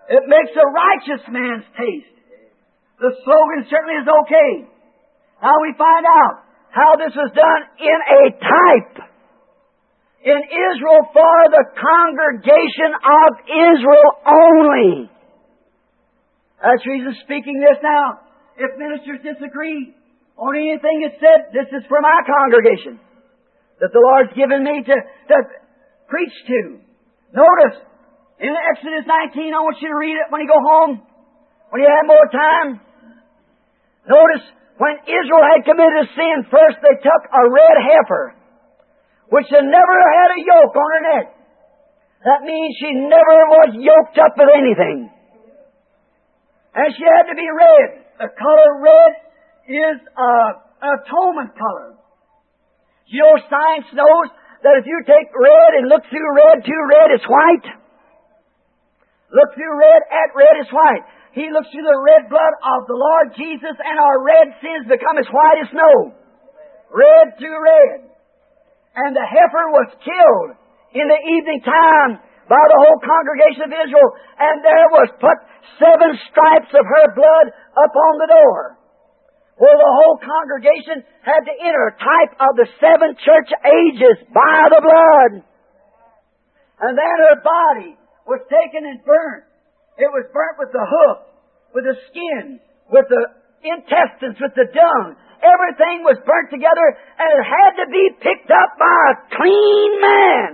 S1: It makes a righteous man's taste. The slogan certainly is okay. Now we find out how this was done in a type. In Israel for the congregation of Israel only. That's the reason speaking this now. If ministers disagree on anything that's said, this is for my congregation that the Lord's given me to preach to. Notice, in Exodus 19, I want you to read it when you go home, when you have more time. Notice, when Israel had committed a sin, first they took a red heifer, which had never had a yoke on her neck. That means she never was yoked up with anything. And she had to be red. The color red is an atonement color. You know, science knows that if you take red and look through red to red, it's white. Look through red at red, it's white. He looks through the red blood of the Lord Jesus, and our red sins become as white as snow. Red to red. And the heifer was killed in the evening time by the whole congregation of Israel, and there was put 7 stripes of her blood upon the door, where the whole congregation had to enter, type of the 7 church ages by the blood. And then her body was taken and burnt. It was burnt with the hoof, with the skin, with the intestines, with the dung. Everything was burnt together, and it had to be picked up by a clean man.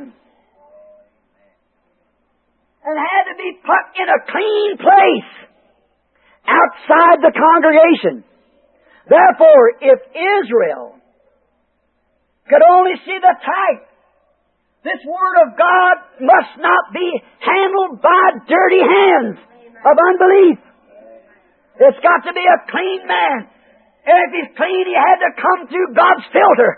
S1: And had to be put in a clean place outside the congregation. Therefore, if Israel could only see the type, this Word of God must not be handled by dirty hands of unbelief. It's got to be a clean man. And if he's clean, he had to come through God's filter.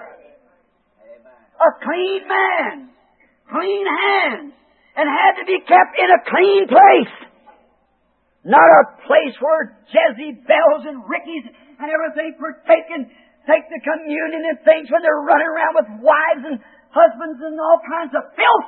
S1: A clean man, clean hands, and had to be kept in a clean place. Not a place where Jezebels and Rickies and everything take the communion and things when they're running around with wives and husbands and all kinds of filth.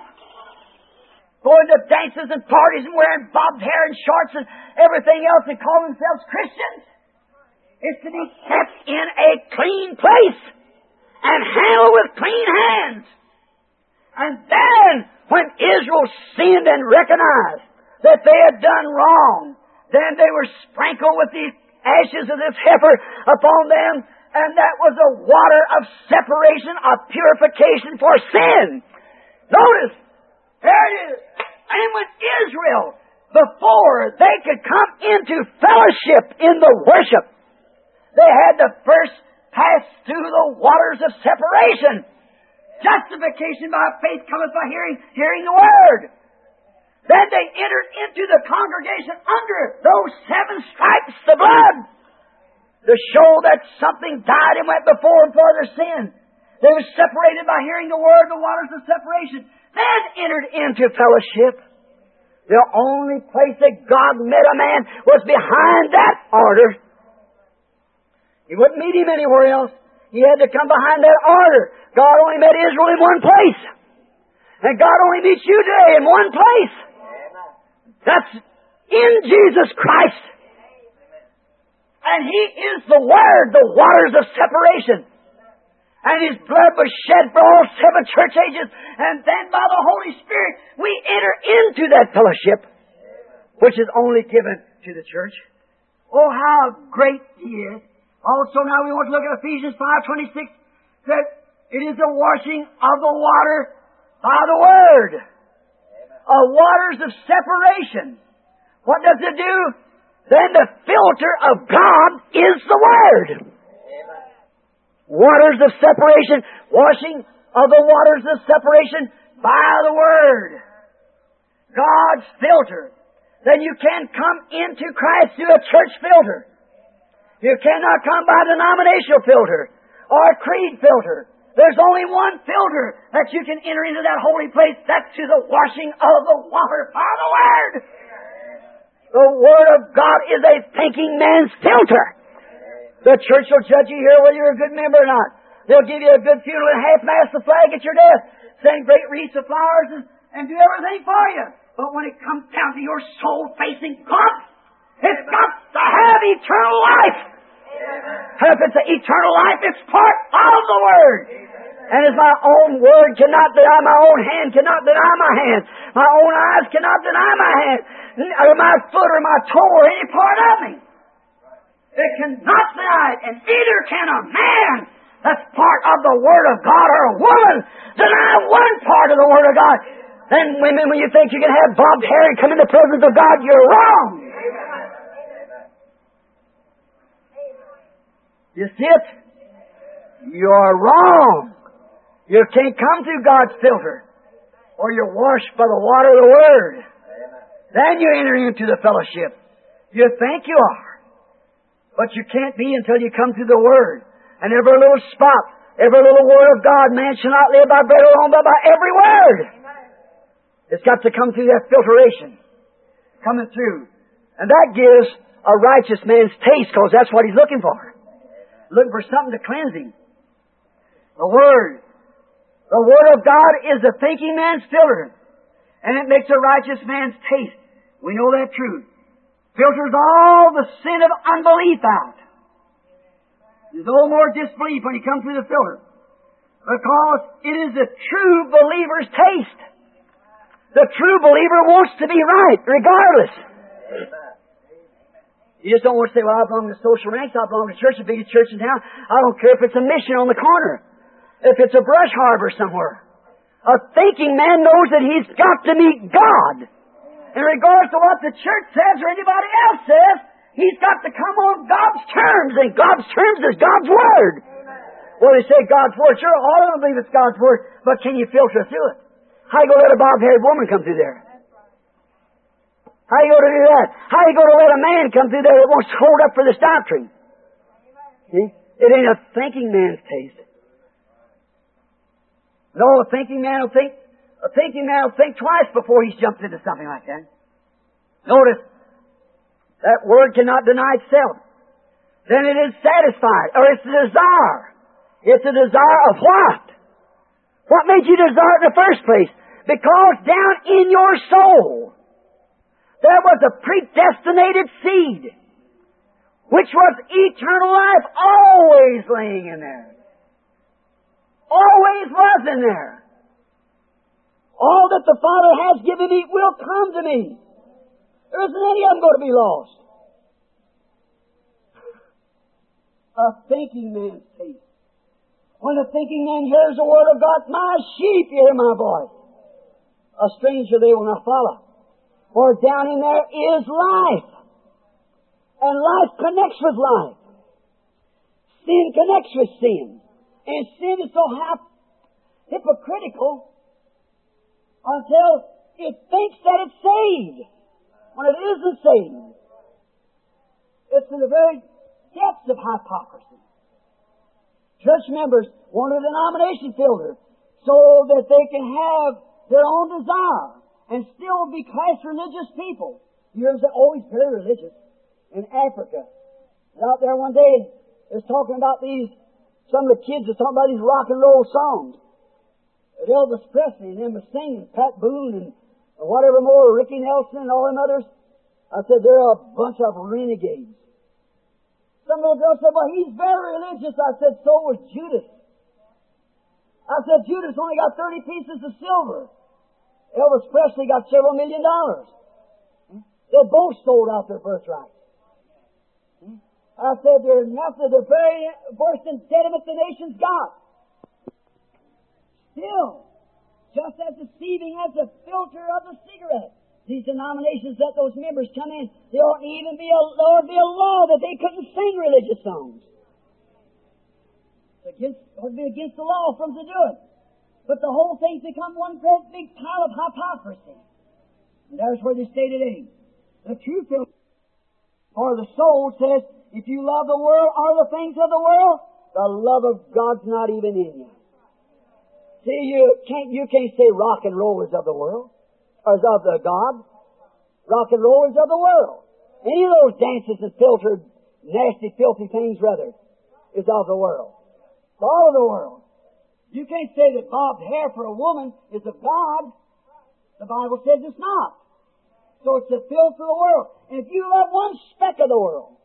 S1: Going to dances and parties and wearing bobbed hair and shorts and everything else and calling themselves Christians. It's to be kept in a clean place and handled with clean hands. And then, when Israel sinned and recognized that they had done wrong, then they were sprinkled with the ashes of this heifer upon them, and that was a water of separation, of purification for sin. Notice, there it is. And when Israel, before they could come into fellowship in the worship, they had to first pass through the waters of separation. Justification by faith cometh by hearing the Word. Then they entered into the congregation under those 7 stripes of blood to show that something died and went before them for their sin. They were separated by hearing the Word, the waters of separation. Then entered into fellowship. The only place that God met a man was behind that altar. He wouldn't meet him anywhere else. He had to come behind that altar. God only met Israel in one place. And God only meets you today in one place. That's in Jesus Christ. And He is the Word, the waters of separation. And His blood was shed for all 7 church ages. And then by the Holy Spirit, we enter into that fellowship, which is only given to the church. Oh, how great He is. Also, now we want to look at Ephesians 5:26, that it is the washing of the water by the Word. Waters of separation. What does it do? Then the filter of God is the Word. Waters of separation, washing of the waters of separation by the Word. God's filter. Then you can come into Christ through a church filter. You cannot come by a denominational filter or a creed filter. There's only one filter that you can enter into that holy place. That's through the washing of the water by the Word. The Word of God is a thinking man's filter. The church will judge you here whether you're a good member or not. They'll give you a good funeral and half-mast the flag at your death, send great wreaths of flowers and do everything for you. But when it comes down to your soul facing God, it's got to have eternal life. And if it's an eternal life, it's part of the Word. And as my own word cannot deny, my own hand cannot deny my hand, my own eyes cannot deny my hand, or my foot or my toe or any part of me. It cannot deny it, and neither can a man that's part of the Word of God or a woman deny one part of the Word of God. Then women, when you think you can have bobbed hair and come in the presence of God, you're wrong. You see it? You're wrong. You can't come through God's filter, or you're washed by the water of the Word. Then you enter into the fellowship. You think you are, but you can't be until you come through the Word. And every little spot, every little word of God, man shall not live by bread alone, but by every word. It's got to come through that filtration, coming through. And that gives a righteous man's taste, because that's what he's looking for. Looking for something to cleanse him. The Word. The Word of God is the thinking man's filter, and it makes a righteous man's taste. We know that truth. Filters all the sin of unbelief out. There's no more disbelief when you come through the filter, because it is the true believer's taste. The true believer wants to be right, regardless. You just don't want to say, well, I belong to social ranks, I belong to church, the biggest church in town. I don't care if it's a mission on the corner. If it's a brush harbor somewhere. A thinking man knows that he's got to meet God. In regards to what the church says or anybody else says, he's got to come on God's terms, and God's terms is God's Word. Well, they say God's Word. Sure, all of them believe it's God's Word, but can you filter through it? How you going to let a bob-haired woman come through there? How you going to do that? How you going to let a man come through there that won't hold up for this doctrine? See? It ain't a thinking man's taste. No, a thinking man will think twice before he's jumped into something like that. Notice, that Word cannot deny itself. Then it is satisfied, or it's a desire. It's a desire of what? What made you desire it in the first place? Because down in your soul, there was a predestinated seed, which was eternal life, always laying in there. Always was in there. All that the Father has given me will come to me. There isn't any of them going to be lost. A thinking man's taste. When a thinking man hears the Word of God, my sheep hear my voice. A stranger they will not follow. For down in there is life. And life connects with life. Sin connects with sin. And sin is so hypocritical until it thinks that it's saved, when it isn't saved. It's in the very depths of hypocrisy. Church members want a denomination filter so that they can have their own desire and still be class religious people. You ever say, oh, he's very religious. In Africa, out there one day, they was talking about some of the kids were talking about these rock and roll songs. And Elvis Presley and them was singing, Pat Boone and whatever more, Ricky Nelson and all them others. I said, they're a bunch of renegades. Some little girl said, well, he's very religious. I said, so was Judas. I said, Judas only got 30 pieces of silver. Elvis Presley got several $1 million. They both sold out their birthright. I said, they're nothing, the very worst impediment the nation's got. Still, just as deceiving as the filter of the cigarette. These denominations let those members come in. There ought to even be a law that they couldn't sing religious songs. It would be against the law for them to do it. But the whole thing's become one great big pile of hypocrisy. And there's where they stay today. The true filter for the soul says, if you love the world or the things of the world, the love of God's not even in you. See, you can't say rock and roll is of the world, or is of the God. Rock and roll is of the world. Any of those dances and filtered, nasty, filthy things, rather, is of the world. It's all of the world. You can't say that bobbed hair for a woman is of God. The Bible says it's not. So it's the filth of the world. And if you love one speck of the world,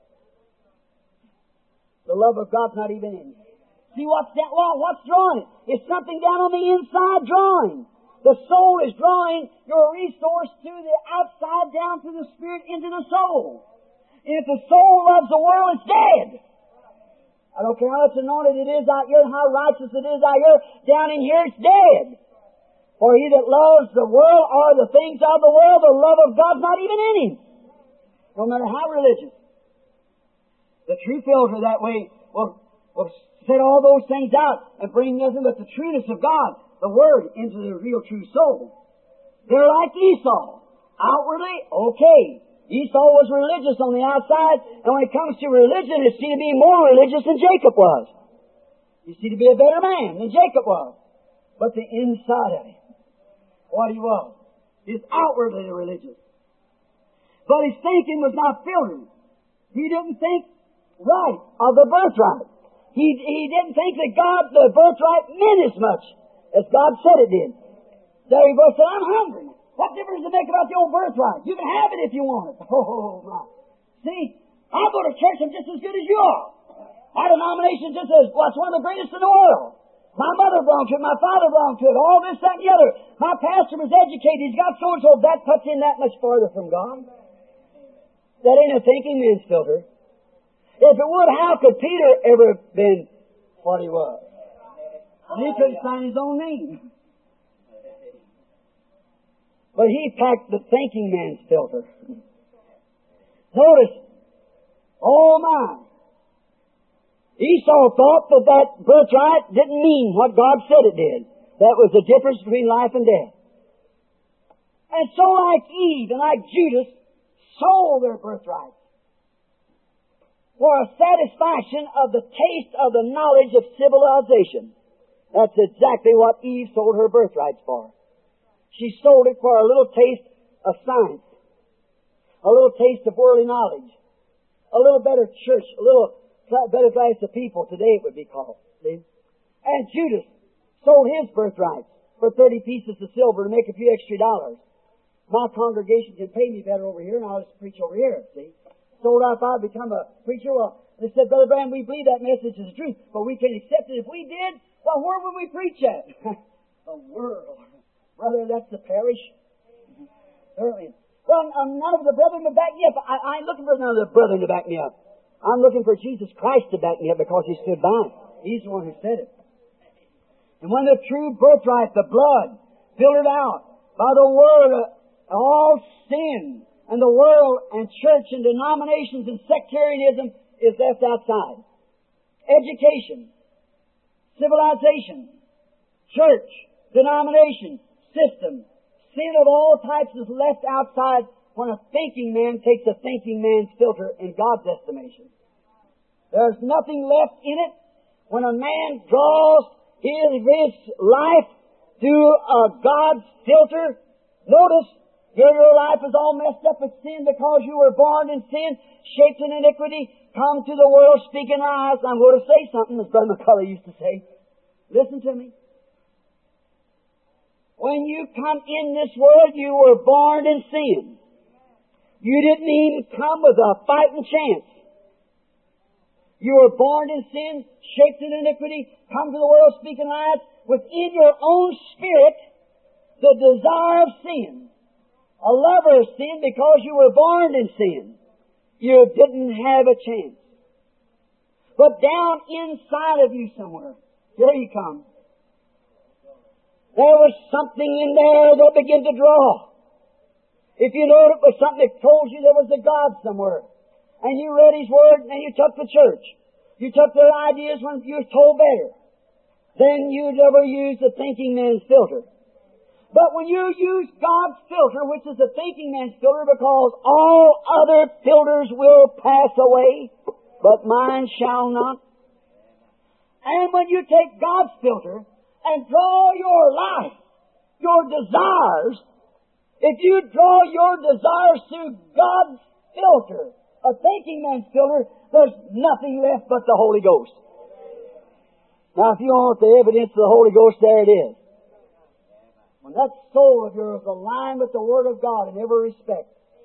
S1: the love of God's not even in you. See what's that? Well, what's drawing it? It's something down on the inside drawing. The soul is drawing your resource to the outside, down to the spirit, into the soul. And if the soul loves the world, it's dead. I don't care how much anointed it is out here, how righteous it is out here, down in here it's dead. For he that loves the world or the things of the world, the love of God's not even in him. No matter how religious. The true filter that way will set all those things out and bring nothing but the trueness of God, the Word, into the real true soul. They're like Esau. Outwardly, okay. Esau was religious on the outside, and when it comes to religion, he seemed to be more religious than Jacob was. He seemed to be a better man than Jacob was. But the inside of him, what he was, is outwardly religious. But his thinking was not filtered. He didn't think right of the birthright. He didn't think that God, the birthright, meant as much as God said it did. There he goes, said, I'm hungry. What difference does it make about the old birthright? You can have it if you want it. Oh, my. See, I go to church, I'm just as good as you are. My denomination just as, well, it's one of the greatest in the world. My mother belonged to it, my father belonged to it, all this, that, and the other. My pastor was educated, he's got so-and-so. That puts him that much farther from God. That ain't a thinking man's filter. If it would, how could Peter ever have been what he was? And he couldn't sign his own name. But he packed the thinking man's filter. Notice, oh my, Esau thought that birthright didn't mean what God said it did. That was the difference between life and death. And so like Eve and like Judas sold their birthright for a satisfaction of the taste of the knowledge of civilization. That's exactly what Eve sold her birthrights for. She sold it for a little taste of science, a little taste of worldly knowledge, a little better church, a little better class of people, today it would be called. See? And Judas sold his birthrights for 30 pieces of silver to make a few extra dollars. My congregation can pay me better over here, and I'll just preach over here, see? Sold out if I become a preacher. Well, they said, Brother Branham, we believe that message is the truth, but we can't accept it. If we did, well, where would we preach at? The world. Brother, that's the parish. Certainly. Well, none of the brethren to back me up. I ain't looking for none of the brethren to back me up. I'm looking for Jesus Christ to back me up because He stood by. He's the one who said it. And when the true birthright, the blood, filtered out by the word of all sin, and the world and church and denominations and sectarianism is left outside. Education, civilization, church, denomination, system, sin of all types is left outside when a thinking man takes a thinking man's filter in God's estimation. There's nothing left in it when a man draws his life through a God's filter. Notice, here your life is all messed up with sin because you were born in sin, shaped in iniquity, come to the world speaking lies. I'm going to say something, as Brother McCullough used to say. Listen to me. When you come in this world, you were born in sin. You didn't even come with a fighting chance. You were born in sin, shaped in iniquity, come to the world speaking lies. Within your own spirit, the desire of sin. A lover of sin because you were born in sin. You didn't have a chance. But down inside of you somewhere, here you come. There was something in there that began to draw. If you know it was something that told you there was a God somewhere, and you read His Word, and you took the church, you took their ideas when you were told better, then you never used the thinking man's filter. But when you use God's filter, which is the thinking man's filter, because all other filters will pass away, but mine shall not. And when you take God's filter and draw your life, your desires, if you draw your desires through God's filter, a thinking man's filter, there's nothing left but the Holy Ghost. Now, if you want the evidence of the Holy Ghost, there it is. When that soul of yours is aligned with the Word of God in every respect,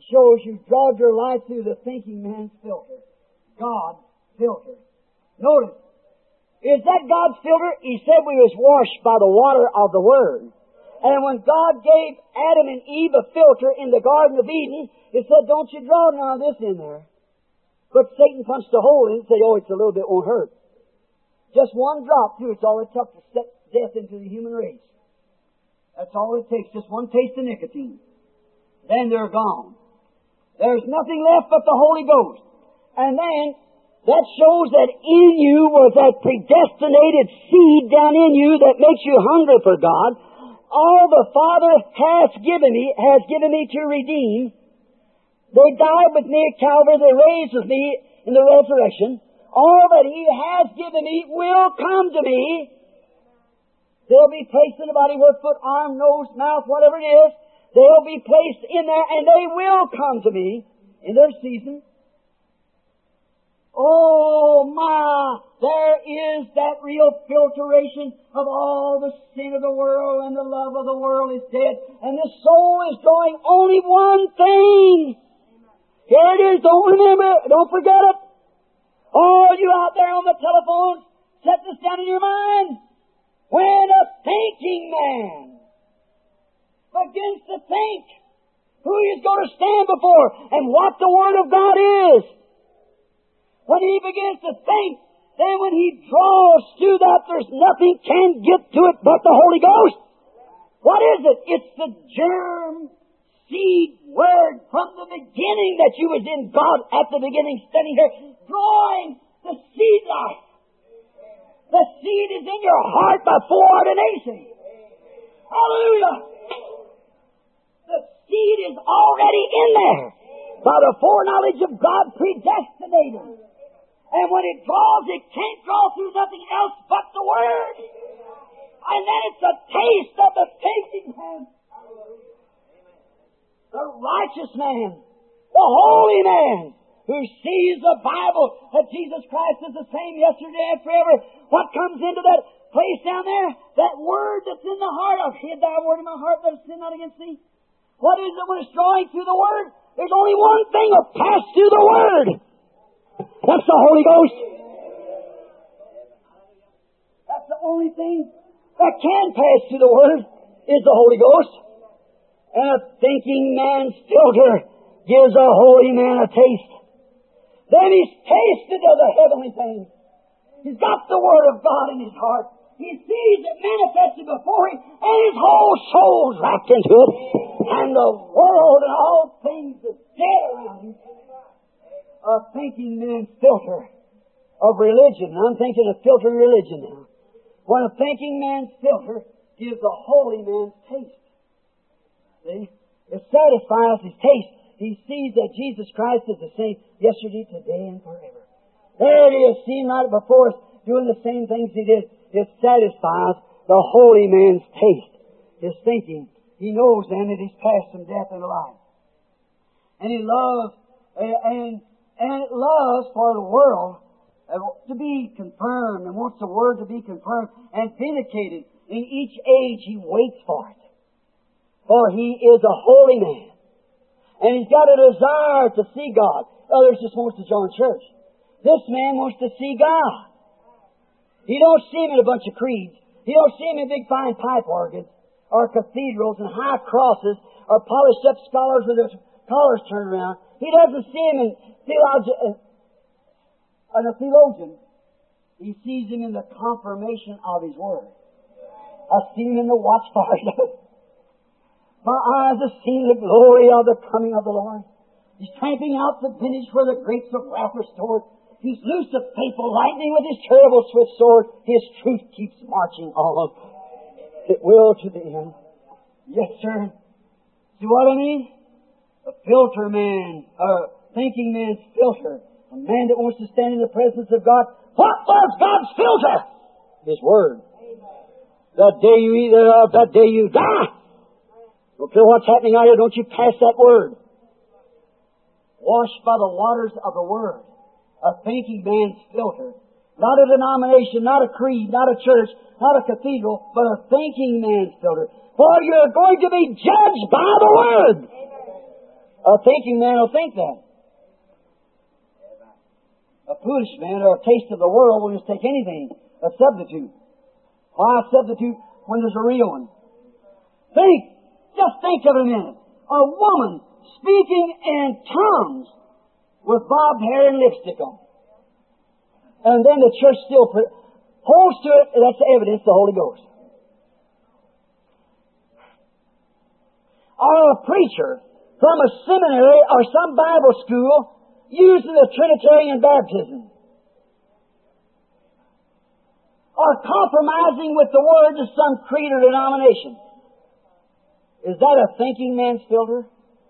S1: shows you drawed your life through the thinking man's filter. God's filter. Notice, is that God's filter? He said we was washed by the water of the Word. And when God gave Adam and Eve a filter in the Garden of Eden, He said, don't you draw none of this in there. But Satan punched a hole in it and said, oh, it's a little bit, won't hurt. Just one drop, too, it's all it took to set death into the human race. That's all it takes, just one taste of nicotine. Then they're gone. There's nothing left but the Holy Ghost. And then, that shows that in you was that predestinated seed down in you that makes you hungry for God. All the Father has given me to redeem. They died with me at Calvary, they raised with me in the resurrection. All that He has given me will come to me. They'll be placed in the body, word, foot, arm, nose, mouth, whatever it is. They'll be placed in there and they will come to me in their season. Oh my, there is that real filtration of all the sin of the world, and the love of the world is dead, and the soul is drawing only one thing. Here it is, don't forget it. All you out there on the telephones, set this down in your mind. When a thinking man begins to think who he's going to stand before and what the Word of God is, when he begins to think, then when he draws to that, there's nothing can get to it but the Holy Ghost. What is it? It's the germ seed word from the beginning that you was in God at the beginning, standing here, drawing the seed life. The seed is in your heart by foreordination. Hallelujah! The seed is already in there by the foreknowledge of God predestinated. And when it draws, it can't draw through nothing else but the Word. And then it's a taste of the thinking man. The righteous man. The holy man who sees the Bible that Jesus Christ is the same yesterday and forever. What comes into that place down there? That Word that's in the heart. I've hid thy Word in my heart that I sin not against thee. What is it when it's drawing through the Word? There's only one thing will pass through the Word. That's the Holy Ghost. That's the only thing that can pass through the Word is the Holy Ghost. And a thinking man's filter gives a holy man a taste. Then he's tasted of the heavenly things. He's got the Word of God in his heart. He sees it manifested before him, and his whole soul's wrapped into it. And the world and all things is dead around him. A thinking man's filter of religion. I'm thinking of filter religion now. When a thinking man's filter gives a holy man's taste. See? It satisfies his taste. He sees that Jesus Christ is the same yesterday, today, and forever. There it is, seen right before us, doing the same things He did. It satisfies the holy man's taste, his thinking. He knows then that he's passed from death into life. And he loves, and it loves for the world to be confirmed, and wants the Word to be confirmed and vindicated. In each age He waits for it. For He is a holy man. And he's got a desire to see God. Others just wants to join church. This man wants to see God. He don't see Him in a bunch of creeds. He don't see Him in big fine pipe organs or cathedrals and high crosses or polished up scholars with their collars turned around. He doesn't see Him in a theologian. He sees Him in the confirmation of His Word. I've seen Him in the watchfire. My eyes have seen the glory of the coming of the Lord. He's tramping out the vintage where the grapes of wrath are stored. He's loosed the faithful lightning with His terrible swift sword. His truth keeps marching on. It will to the end. Yes, sir. See what I mean? A filter man, a thinking man's filter. A man that wants to stand in the presence of God. What was God's filter? His Word. The day you eat thereof, that day you die. Don't care what's happening out here, don't you pass that Word. Washed by the waters of the Word. A thinking man's filter. Not a denomination, not a creed, not a church, not a cathedral, but a thinking man's filter. For you're going to be judged by the Word.
S2: A thinking man will think that. A foolish man or a taste of the world will just take anything, a substitute. Why a substitute when there's a real one? Think. Just think of it a minute. A woman speaking in tongues with bobbed hair and lipstick on. And then the church still holds to it, and that's the evidence of the Holy Ghost. Or a preacher from a seminary or some Bible school using the Trinitarian baptism. Or compromising with the words of some creed or denomination. Is that a thinking man's filter?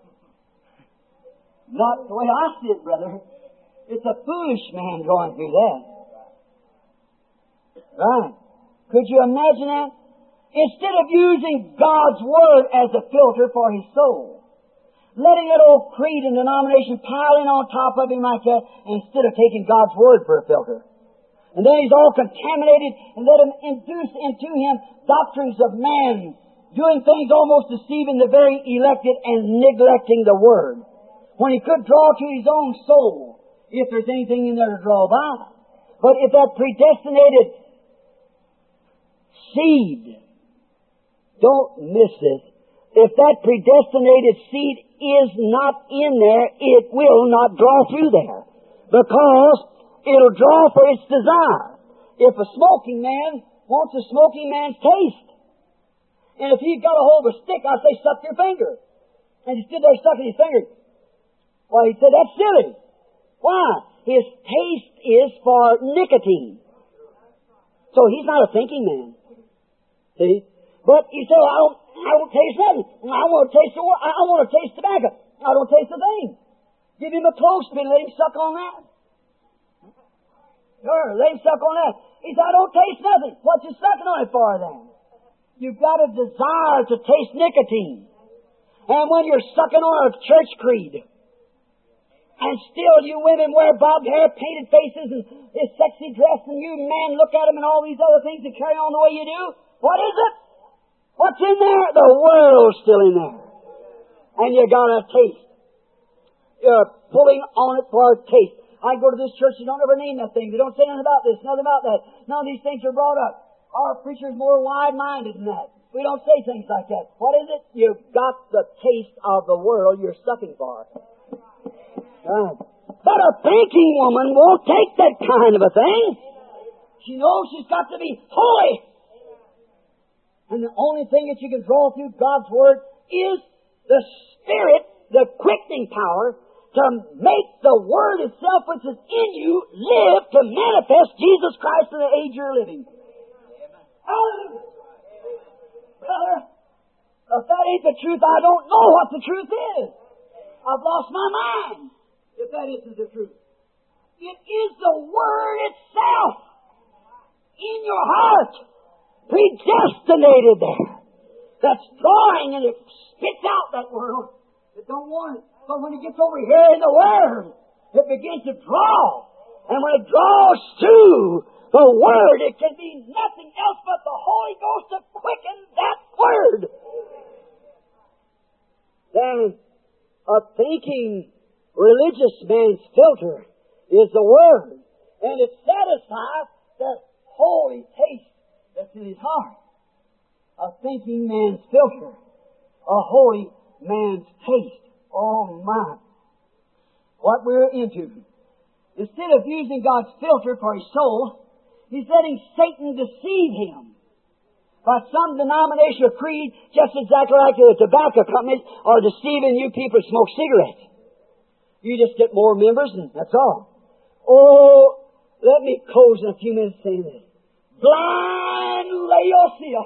S2: Not the way I see it, brother. It's a foolish man going through that. Right. Could you imagine that? Instead of using God's Word as a filter for his soul, letting that old creed and denomination piling on top of him like that, instead of taking God's Word for a filter. And then he's all contaminated and let him induce into him doctrines of man, doing things almost deceiving the very elected and neglecting the Word. When he could draw to his own soul, if there's anything in there to draw by. But if that predestinated seed, don't miss this, if that predestinated seed is not in there, it will not draw through there. Because it'll draw for its desire. If a smoking man wants a smoking man's taste, and if he's got a hold of a stick, I say, suck your finger. And he stood there sucking his finger. Well, he said, that's silly. Why? His taste is for nicotine. So he's not a thinking man. See? But he said, I don't taste nothing. I want to taste tobacco. I don't taste a thing. Give him a clothespin, let him suck on that. Sure, let him suck on that. He said, I don't taste nothing. What you sucking on it for then? You've got a desire to taste nicotine. And when you're sucking on a church creed, and still you women wear bobbed hair, painted faces, and is sexy dressed, and you men look at them and all these other things and carry on the way you do, what is it? What's in there? The world's still in there. And you got a taste. You're pulling on it for a taste. I go to this church, they don't ever name that thing. They don't say nothing about this, nothing about that. None of these things are brought up. Our preacher's more wide-minded than that. We don't say things like that. What is it? You've got the taste of the world you're sucking for. Right. But a thinking woman won't take that kind of a thing. She knows she's got to be holy. And the only thing that you can draw through God's Word is the Spirit, the quickening power, to make the Word itself, which is in you, live to manifest Jesus Christ in the age you're living. Hallelujah. Brother, if that ain't the truth, I don't know what the truth is. I've lost my mind if that isn't the truth. It is the Word itself in your heart, predestinated there, that's drawing, and it spits out that world. It don't want it. But when it gets over here in the Word, it begins to draw. And when it draws to the Word, it can be nothing else but the Holy Ghost to quicken that Word. Then a thinking religious man's filter is the Word. And it satisfies the holy taste that's in his heart. A thinking man's filter. A holy man's taste. Oh my. What we're into. Instead of using God's filter for his soul, he's letting Satan deceive him by some denomination or creed, just exactly like the tobacco companies are deceiving you people who smoke cigarettes. You just get more members and that's all. Oh, let me close in a few minutes saying this. Blind Laodicea.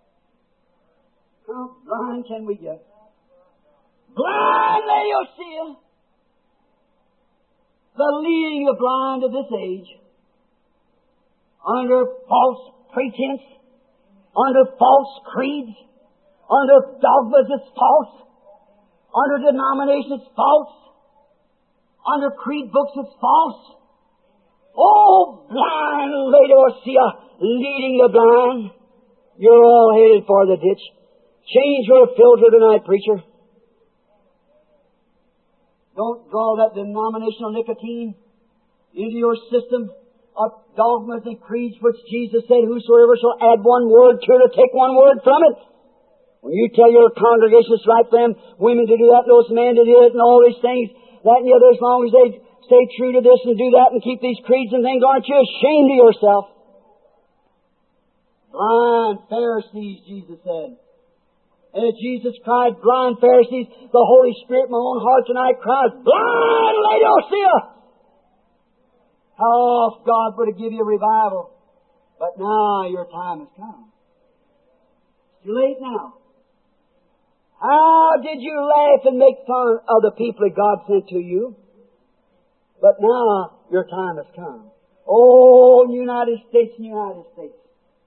S2: How blind can we get? Blind Laodicea. The leading the blind of this age. Under false pretense. Under false creeds. Under dogmas that's false. Under denominations that's false. Under creed books that's false. Oh, blind Laodicea, leading the blind. You're all headed for the ditch. Change your filter tonight, preacher. Don't draw that denominational nicotine into your system of dogmas and creeds which Jesus said, whosoever shall add one word to it or take one word from it. When you tell your congregation it's right for them women to do that, those men to do it, and all these things, that and the other, as long as they stay true to this and do that and keep these creeds and things, aren't you ashamed of yourself? Blind Pharisees, Jesus said. And as Jesus cried, blind Pharisees, the Holy Spirit in my own heart tonight cries, blind Laodicea! How if God would have given you a revival. But now your time has come. It's too late now. How did you laugh and make fun of the people that God sent to you? But now your time has come. Oh, United States and United States.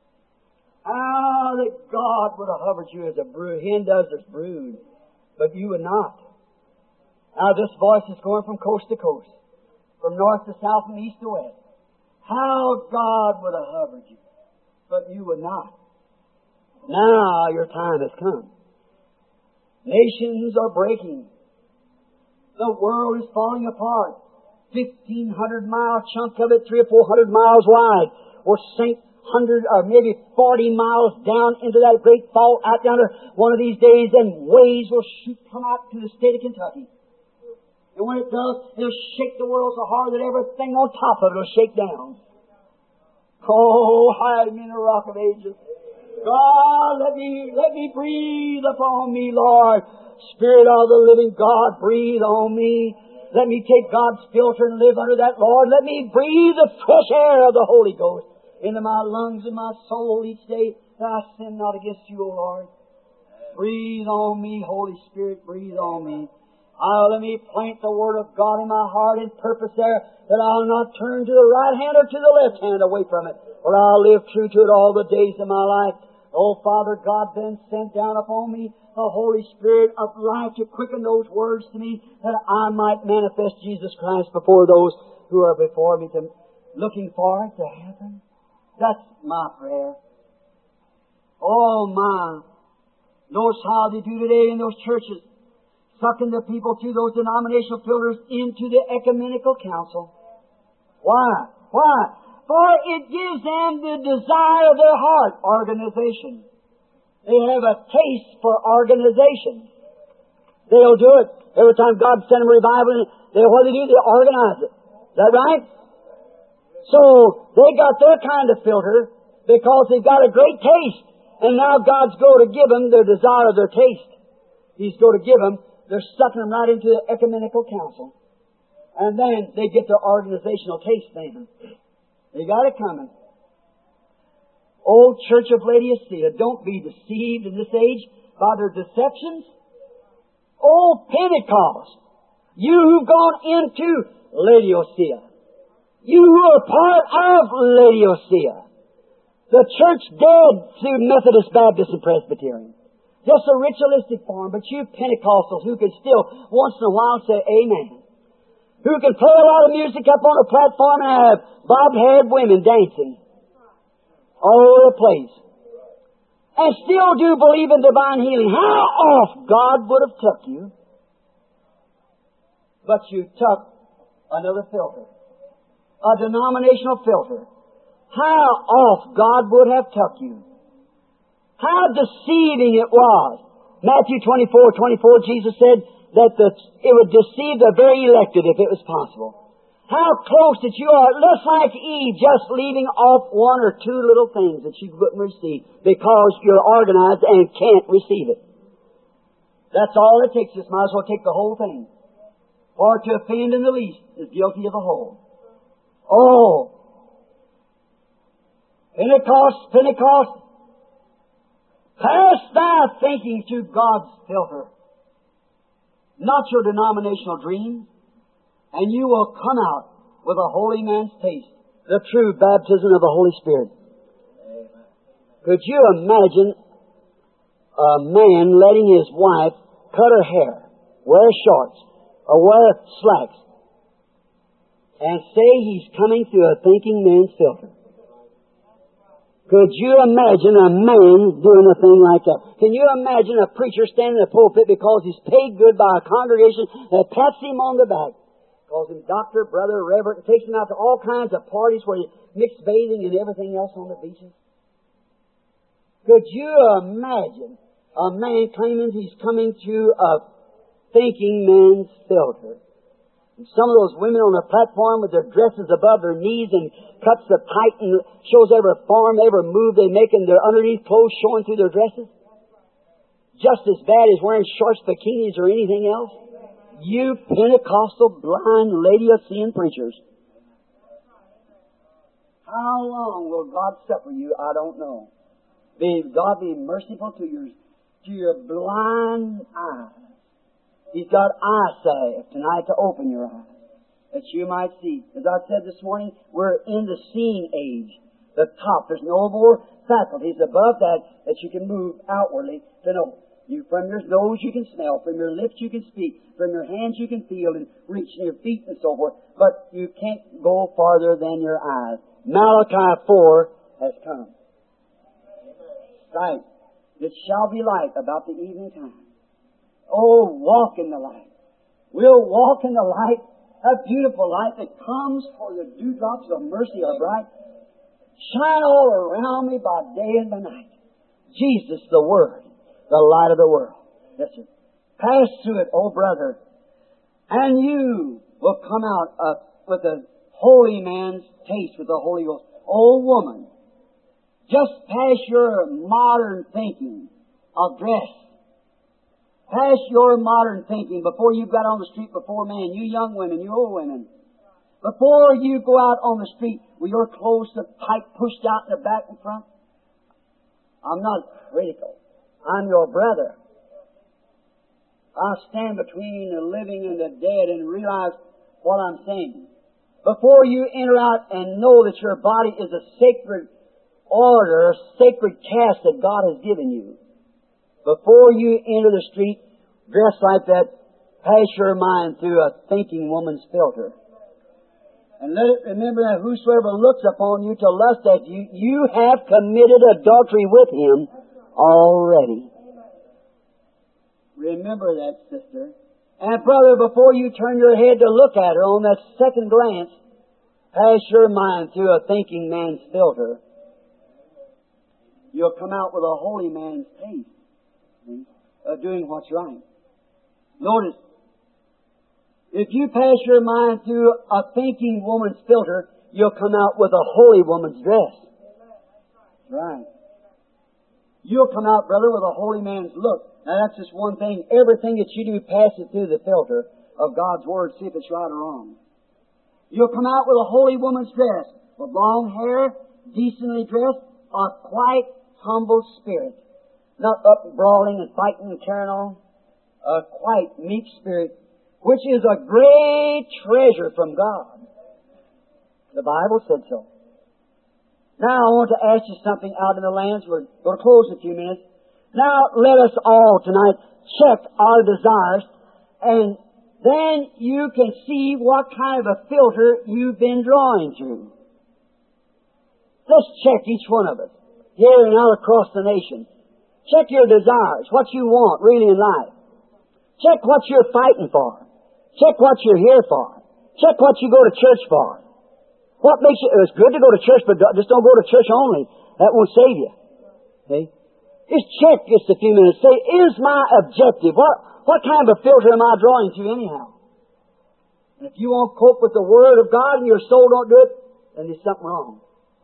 S2: How that God would have hovered you as a hen does its brood, but you would not. Now this voice is going from coast to coast, from north to south and east to west. How God would have hovered you, but you would not. Now your time has come. Nations are breaking. The world is falling apart. 1,500-mile chunk of it, 300 or 400 miles wide, or sank 100 or maybe 40 miles down into that great fault out down there one of these days, and waves will come out to the state of Kentucky. And when it does, it'll shake the world so hard that everything on top of it will shake down. Oh, hide me in the rock of ages. God, let me breathe upon me, Lord. Spirit of the living God, breathe on me. Let me take God's filter and live under that, Lord. Let me breathe the fresh air of the Holy Ghost into my lungs and my soul each day, that I sin not against you, O Lord. Breathe on me, Holy Spirit, breathe on me. Let me plant the Word of God in my heart and purpose there, that I'll not turn to the right hand or to the left hand away from it, but I'll live true to it all the days of my life. Oh, Father God, then send down upon me the Holy Spirit of life to quicken those words to me, that I might manifest Jesus Christ before those who are before me, looking forward to heaven. That's my prayer. Oh, my. Notice how they do today in those churches, sucking the people through those denominational filters into the ecumenical council. Why? Why? For it gives them the desire of their heart, organization. They have a taste for organization. They'll do it. Every time God sends them revival, what do? They organize it. Is that right? So, they got their kind of filter because they've got a great taste. And now God's going to give them their desire of their taste. He's going to give them, they're sucking them right into the ecumenical council. And then they get their organizational taste then. They got it coming. Old Church of Laodicea, don't be deceived in this age by their deceptions. Oh, Pentecost, you who've gone into Laodicea. You who are part of Laodicea. The church dead to Methodist, Baptist, and Presbyterian. Just a ritualistic form, but you Pentecostals who can still once in a while say amen. Who can play a lot of music up on a platform and have bob-haired women dancing all over the place. And still do believe in divine healing. How off God would have took you. But you took another filter. A denominational filter. How off God would have took you. How deceiving it was. Matthew 24:24, Jesus said that it would deceive the very elected if it was possible. How close that you are, less like Eve, just leaving off one or two little things that she wouldn't receive because you're organized and can't receive it. That's all it takes. Just might as well take the whole thing. For to offend in the least is guilty of the whole. Oh, Pentecost, pass thy thinking through God's filter, not your denominational dream, and you will come out with a holy man's taste, the true baptism of the Holy Spirit. Could you imagine a man letting his wife cut her hair, wear shorts, or wear slacks, and say he's coming through a thinking man's filter? Could you imagine a man doing a thing like that? Can you imagine a preacher standing in the pulpit because he's paid good by a congregation that pats him on the back, calls him doctor, brother, reverend, and takes him out to all kinds of parties where he mixed bathing and everything else on the beaches? Could you imagine a man claiming he's coming to a thinking man's filter? And some of those women on the platform with their dresses above their knees and cuts that tight and shows every form, every move they make, and their underneath clothes showing through their dresses. Just as bad as wearing shorts, bikinis, or anything else. You Pentecostal blind lady of sin preachers. How long will God suffer you? I don't know. May God be merciful to your blind eyes. He's got eyesight tonight to open your eyes, that you might see. As I said this morning, we're in the seeing age. The top. There's no more faculties above that you can move outwardly to know. From your nose you can smell, from your lips you can speak, from your hands you can feel and reach, and your feet and so forth. But you can't go farther than your eyes. Malachi 4 has come. Right. It shall be light about the evening time. Oh, walk in the light. We'll walk in the light, a beautiful light that comes for the dewdrops of mercy are bright. Shine all around me by day and by night. Jesus, the Word, the light of the world. Yes, sir. Pass through it, oh brother, and you will come out with a holy man's taste with the Holy Ghost. Oh woman, just pass your modern thinking of dress. Pass your modern thinking before you got on the street before man, you young women, you old women. Before you go out on the street with your clothes so tight pushed out in the back and front. I'm not critical. I'm your brother. I stand between the living and the dead and realize what I'm saying. Before you enter out and know that your body is a sacred order, a sacred caste that God has given you. Before you enter the street, dress like that, pass your mind through a thinking woman's filter. And let it remember that whosoever looks upon you to lust at you, you have committed adultery with him already. Remember that, sister. And brother, before you turn your head to look at her on that second glance, pass your mind through a thinking man's filter. You'll come out with a holy man's taste of doing what's right. Notice, if you pass your mind through a thinking woman's filter, you'll come out with a holy woman's dress. Right. You'll come out, brother, with a holy man's look. Now that's just one thing. Everything that you do passes through the filter of God's Word, see if it's right or wrong. You'll come out with a holy woman's dress, with long hair, decently dressed, a quiet, humble spirit. Not up brawling and fighting and carrying on. A quiet, meek spirit, which is a great treasure from God. The Bible said so. Now I want to ask you something out in the lands. We're going to close in a few minutes. Now let us all tonight check our desires, and then you can see what kind of a filter you've been drawing through. Let's check each one of us, here and out across the nation. Check your desires, what you want really in life. Check what you're fighting for. Check what you're here for. Check what you go to church for. What makes you... It's good to go to church, but just don't go to church only. That won't save you. See? Just check just a few minutes. Say, is my objective? What kind of a filter am I drawing to anyhow? And if you won't cope with the Word of God and your soul don't do it, then there's something wrong.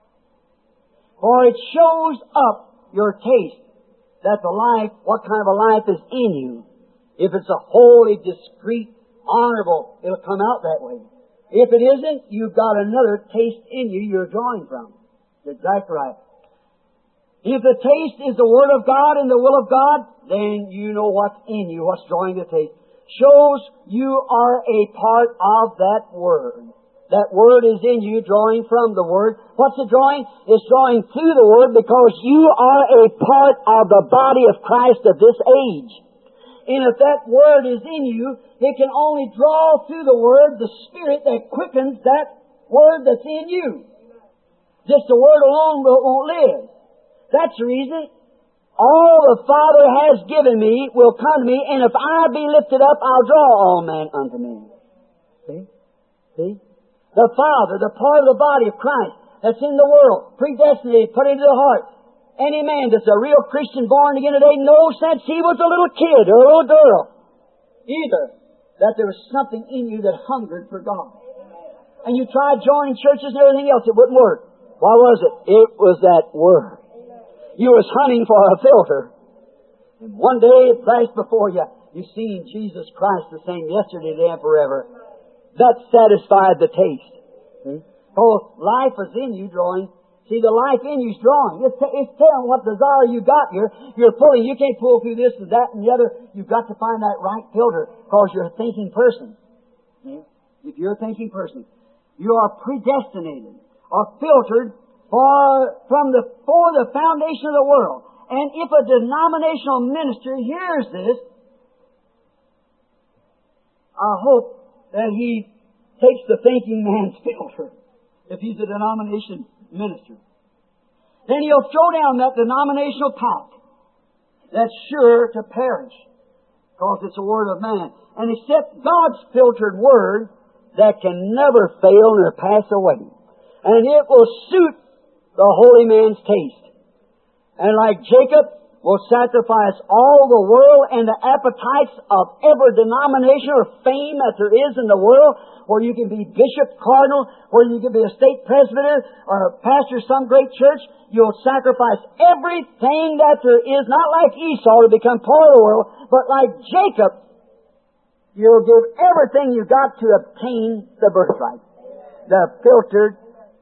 S2: For it shows up your taste that the life, what kind of a life is in you. If it's a holy, discreet, honorable, it'll come out that way. If it isn't, you've got another taste in you you're drawing from. That's exactly right. If the taste is the Word of God and the will of God, then you know what's in you, what's drawing the taste. Shows you are a part of that Word. That Word is in you, drawing from the Word. What's it drawing? It's drawing through the Word because you are a part of the body of Christ of this age. And if that Word is in you, it can only draw through the Word the Spirit that quickens that Word that's in you. Just the Word alone won't live. That's the reason. All the Father has given me will come to me, and if I be lifted up, I'll draw all men unto me. See? See? The Father, the part of the body of Christ that's in the world, predestinated, put into the heart. Any man that's a real Christian born again today knows since he was a little kid or a little girl, either that there was something in you that hungered for God. And you tried joining churches and everything else, it wouldn't work. Why was it? It was that Word. You was hunting for a filter. And one day it flashed before you. You've seen Jesus Christ the same yesterday, today, and forever. That satisfied the taste. See? Oh, life is in you drawing. See, the life in you's drawing. It's telling what desire you got. You're pulling. You can't pull through this and that and the other. You've got to find that right filter because you're a thinking person. See? If you're a thinking person, you are predestinated or filtered for the foundation of the world. And if a denominational minister hears this, I hope that he takes the thinking man's filter, if he's a denomination minister. Then he'll throw down that denominational pack that's sure to perish, because it's a word of man. And accept God's filtered word that can never fail nor pass away. And it will suit the holy man's taste. And like Jacob will sacrifice all the world and the appetites of every denomination or fame that there is in the world, where you can be bishop, cardinal, where you can be a state presbyter or a pastor of some great church, you'll sacrifice everything that there is, not like Esau to become part of the world, but like Jacob, you'll give everything you got to obtain the birthright. The filtered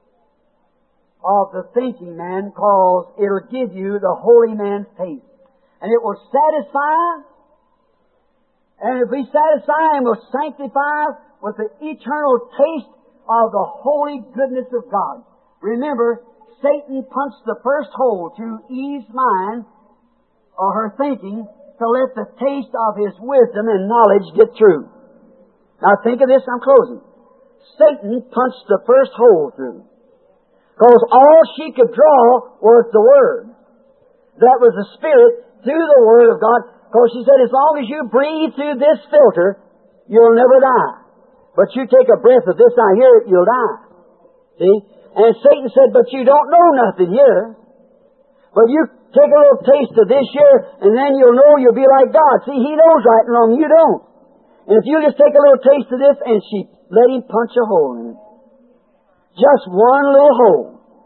S2: of the thinking man, cause it'll give you the holy man's taste. And it will satisfy, and if we satisfy and will sanctify with the eternal taste of the holy goodness of God. Remember, Satan punched the first hole to Eve's mind, or her thinking, to let the taste of his wisdom and knowledge get through. Now think of this, I'm closing. Satan punched the first hole through. Because all she could draw was the Word. That was the Spirit through the Word of God. Because she said, as long as you breathe through this filter, you'll never die. But you take a breath of this out here, you'll die. See? And Satan said, but you don't know nothing here. But you take a little taste of this here, and then you'll know you'll be like God. See, He knows right and wrong, you don't. And if you just take a little taste of this, and she let him punch a hole in it. Just one little hole.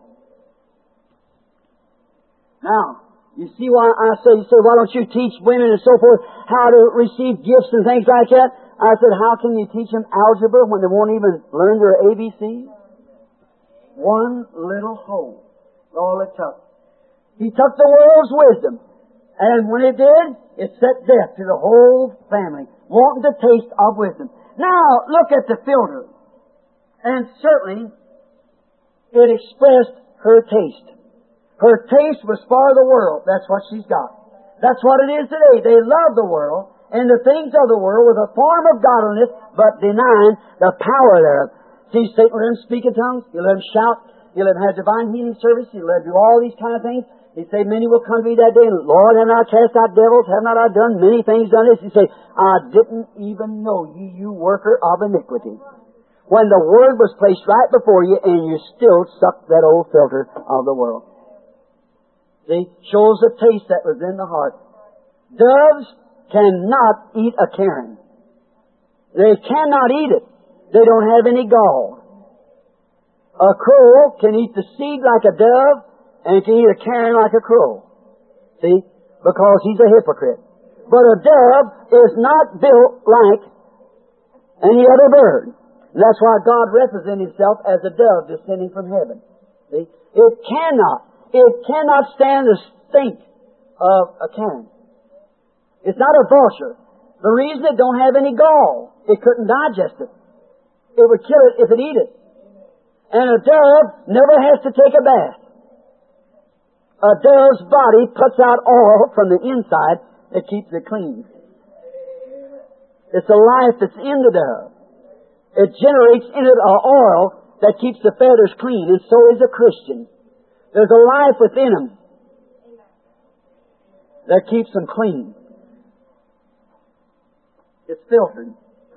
S2: Now, you see why I say, why don't you teach women and so forth how to receive gifts and things like that? I said, how can you teach them algebra when they won't even learn their ABC? One little hole. All it took. He took the world's wisdom. And when it did, it set death to the whole family, wanting the taste of wisdom. Now, look at the filter. And certainly, it expressed her taste. Her taste was for the world. That's what she's got. That's what it is today. They love the world and the things of the world with a form of godliness, but denying the power thereof. See, Satan will let him speak in tongues. He'll let him shout. He'll let him have divine healing service. He'll let him do all these kind of things. He say, many will come to me that day, and Lord, have not I cast out devils? Have not I done many things done this? He say, I didn't even know you, you worker of iniquity. When the Word was placed right before you, and you still sucked that old filter of the world. See, shows the taste that was in the heart. Doves cannot eat a cairn. They cannot eat it. They don't have any gall. A crow can eat the seed like a dove, and can eat a cairn like a crow. See? Because he's a hypocrite. But a dove is not built like any other bird. And that's why God represents Himself as a dove descending from heaven. See? It cannot stand the stink of a cairn. It's not a vulture. The reason it don't have any gall, it couldn't digest it. It would kill it if it eat it. And a dove never has to take a bath. A dove's body puts out oil from the inside that keeps it clean. It's the life that's in the dove. It generates in it an oil that keeps the feathers clean, and so is a Christian. There's a life within them that keeps them clean. It's filtered.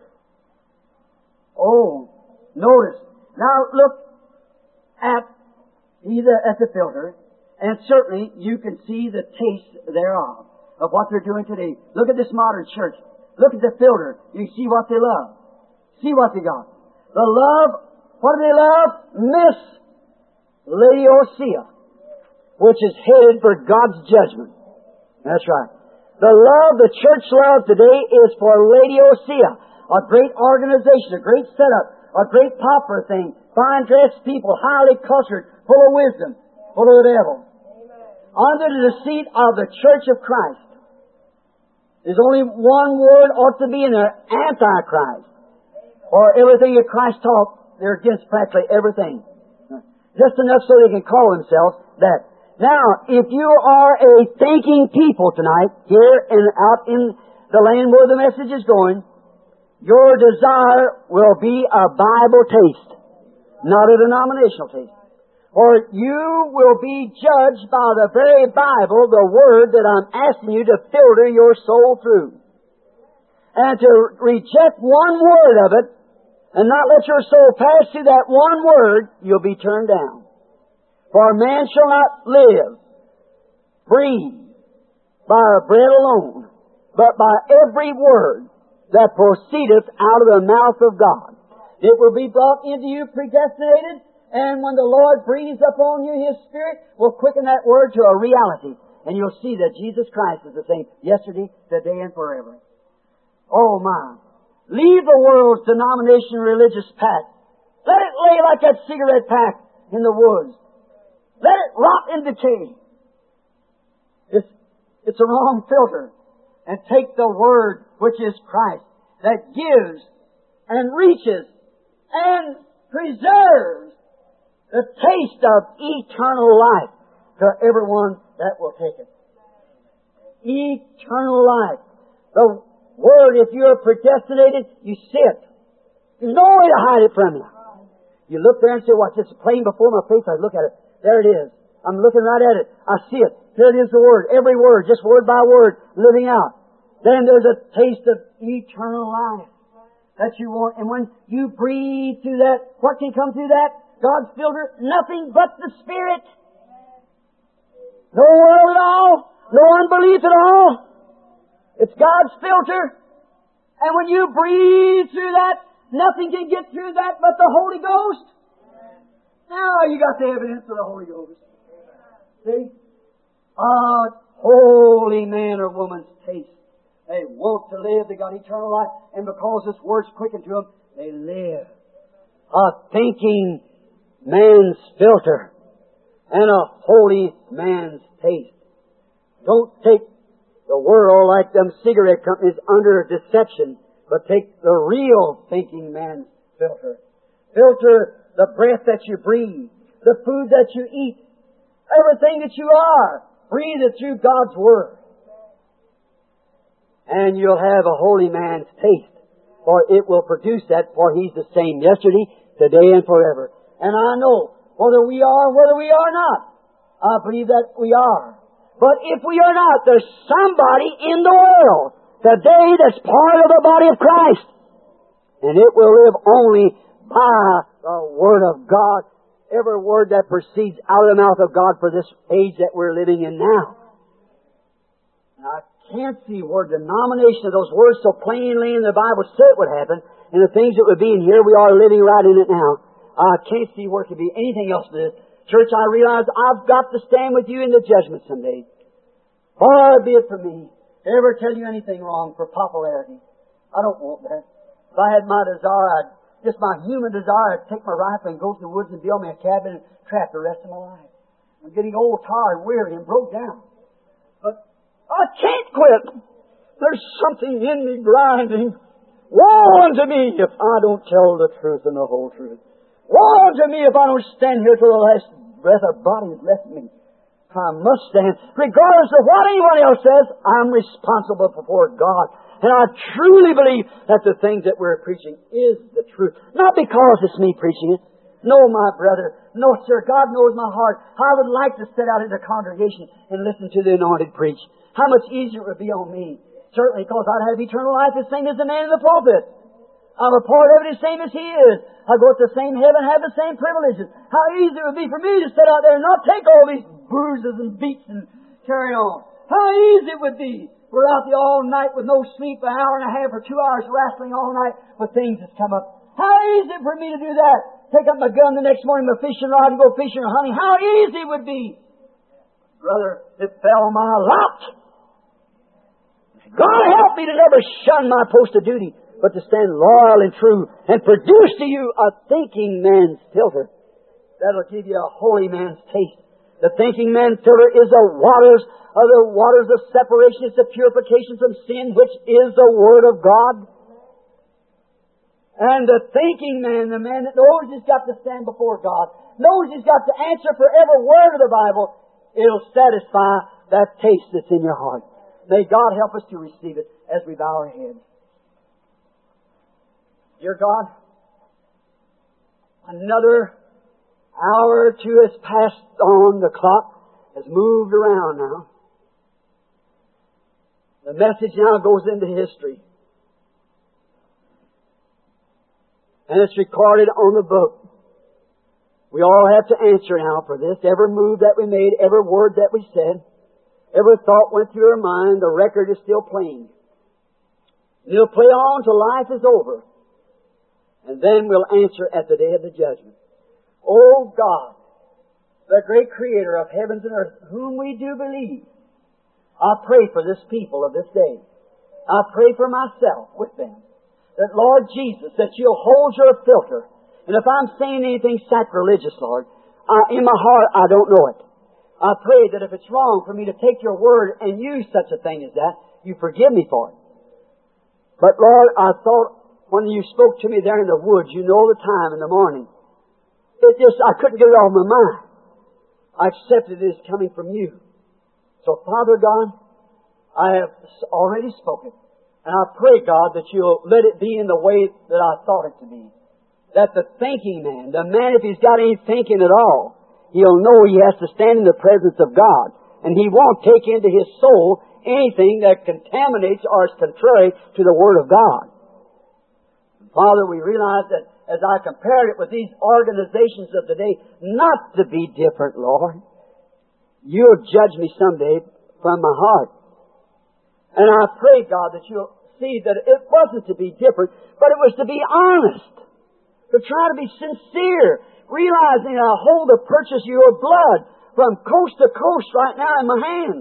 S2: Oh, notice. Now look at the filter, and certainly you can see the taste thereof, of what they're doing today. Look at this modern church. Look at the filter. You see what they love. See what they got. The love, what do they love? Miss Laodicea, which is headed for God's judgment. That's right. The love the church love today is for Laodicea, a great organization, a great setup, a great popular thing, fine dressed people, highly cultured, full of wisdom, full of the devil. Under the deceit of the Church of Christ. There's only one word ought to be in there, Antichrist. Or everything that Christ taught, they're against practically everything. Just enough so they can call themselves that. Now, if you are a thinking people tonight, here and out in the land where the message is going, your desire will be a Bible taste, not a denominational taste. Or you will be judged by the very Bible, the Word that I'm asking you to filter your soul through. And to reject one word of it, and not let your soul pass through that one word, you'll be turned down. For man shall not live, breathe, by bread alone, but by every word that proceedeth out of the mouth of God. It will be brought into you predestinated, and when the Lord breathes upon you, His Spirit will quicken that word to a reality. And you'll see that Jesus Christ is the same yesterday, today, and forever. Oh my. Leave the world's denomination religious pack. Let it lay like that cigarette pack in the woods. Let it rot in decay. It's a wrong filter. And take the Word, which is Christ, that gives and reaches and preserves the taste of eternal life to everyone that will take it. Eternal life. The Word, if you're predestinated, you see it. There's no way to hide it from you. You look there and say, "Watch, this is plain before my face." I look at it. There it is. I'm looking right at it. I see it. Here it is, the Word. Every word, just word by word, living out. Then there's a taste of eternal life that you want. And when you breathe through that, what can come through that? God's filter? Nothing but the Spirit. No world at all. No unbelief at all. It's God's filter. And when you breathe through that, nothing can get through that but the Holy Ghost. Now you got the evidence of the Holy Ghost. See? A holy man or woman's taste. They want to live. They got eternal life. And because this Word's quickened to them, they live. A thinking man's filter and a holy man's taste. Don't take the world like them cigarette companies under deception, but take the real thinking man's filter. Filter the breath that you breathe, the food that you eat, everything that you are. Breathe it through God's Word. And you'll have a holy man's taste, for it will produce that, for He's the same yesterday, today, and forever. And I know, whether we are not, I believe that we are. But if we are not, there's somebody in the world today that's part of the body of Christ. And it will live only by the Word of God. Every word that proceeds out of the mouth of God for this age that we're living in now. And I can't see where denomination of those words so plainly in the Bible said it would happen, and the things that would be in here, we are living right in it now. I can't see where it could be anything else to this. Church, I realize I've got to stand with you in the judgment someday. Far be it from me to ever tell you anything wrong for popularity. I don't want that. If I had my desire, just my human desire, I'd take my rifle and go to the woods and build me a cabin and trap the rest of my life. I'm getting old, tired, weary, and broke down. But I can't quit. There's something in me grinding. Woe unto me if I don't tell the truth and the whole truth. Woe unto me if I don't stand here till the last breath of body is left in me. I must stand. Regardless of what anyone else says, I'm responsible before God. And I truly believe that the things that we're preaching is the truth. Not because it's me preaching it. No, my brother. No, sir. God knows my heart. I would like to sit out in the congregation and listen to the anointed preach. How much easier it would be on me. Certainly, because I'd have eternal life the same as the man in the pulpit. I'm a part of it the same as he is. I go to the same heaven, have the same privileges. How easy it would be for me to sit out there and not take all these bruises and beats and carry on. How easy it would be. We're out there all night with no sleep, an hour and a half or 2 hours wrestling all night with things that's come up. How easy for me to do that. Take up my gun the next morning, my fishing rod, and go fishing or hunting. How easy it would be. Brother, it fell on my lot. God help me to never shun my post of duty, but to stand loyal and true and produce to you a thinking man's filter. That'll give you a holy man's taste. The thinking man's filter is the waters of separation. It's the purification from sin, which is the Word of God. And the thinking man, the man that knows he's got to stand before God, knows he's got to answer for every word of the Bible, it'll satisfy that taste that's in your heart. May God help us to receive it as we bow our heads. Dear God, another hour or two has passed on. The clock has moved around now. The message now goes into history. And it's recorded on the book. We all have to answer now for this. Every move that we made, every word that we said, every thought went through our mind, the record is still playing. It'll play on till life is over. And then we'll answer at the day of the judgment. Oh God, the great Creator of heavens and earth, whom we do believe, I pray for this people of this day. I pray for myself with them. That, Lord Jesus, that You'll hold Your filter. And if I'm saying anything sacrilegious, Lord, in my heart I don't know it. I pray that if it's wrong for me to take Your word and use such a thing as that, You forgive me for it. But Lord, I thought when You spoke to me there in the woods, You know the time in the morning. I couldn't get it off my mind. I accepted it as coming from You. So Father God, I have already spoken. And I pray, God, that You'll let it be in the way that I thought it to be. That the thinking man, the man, if he's got any thinking at all, he'll know he has to stand in the presence of God. And he won't take into his soul anything that contaminates or is contrary to the Word of God. Father, we realize that as I compared it with these organizations of today, not to be different, Lord. You'll judge me someday from my heart. And I pray, God, that You'll see that it wasn't to be different, but it was to be honest. To try to be sincere, realizing I hold the purchase of Your blood from coast to coast right now in my hand.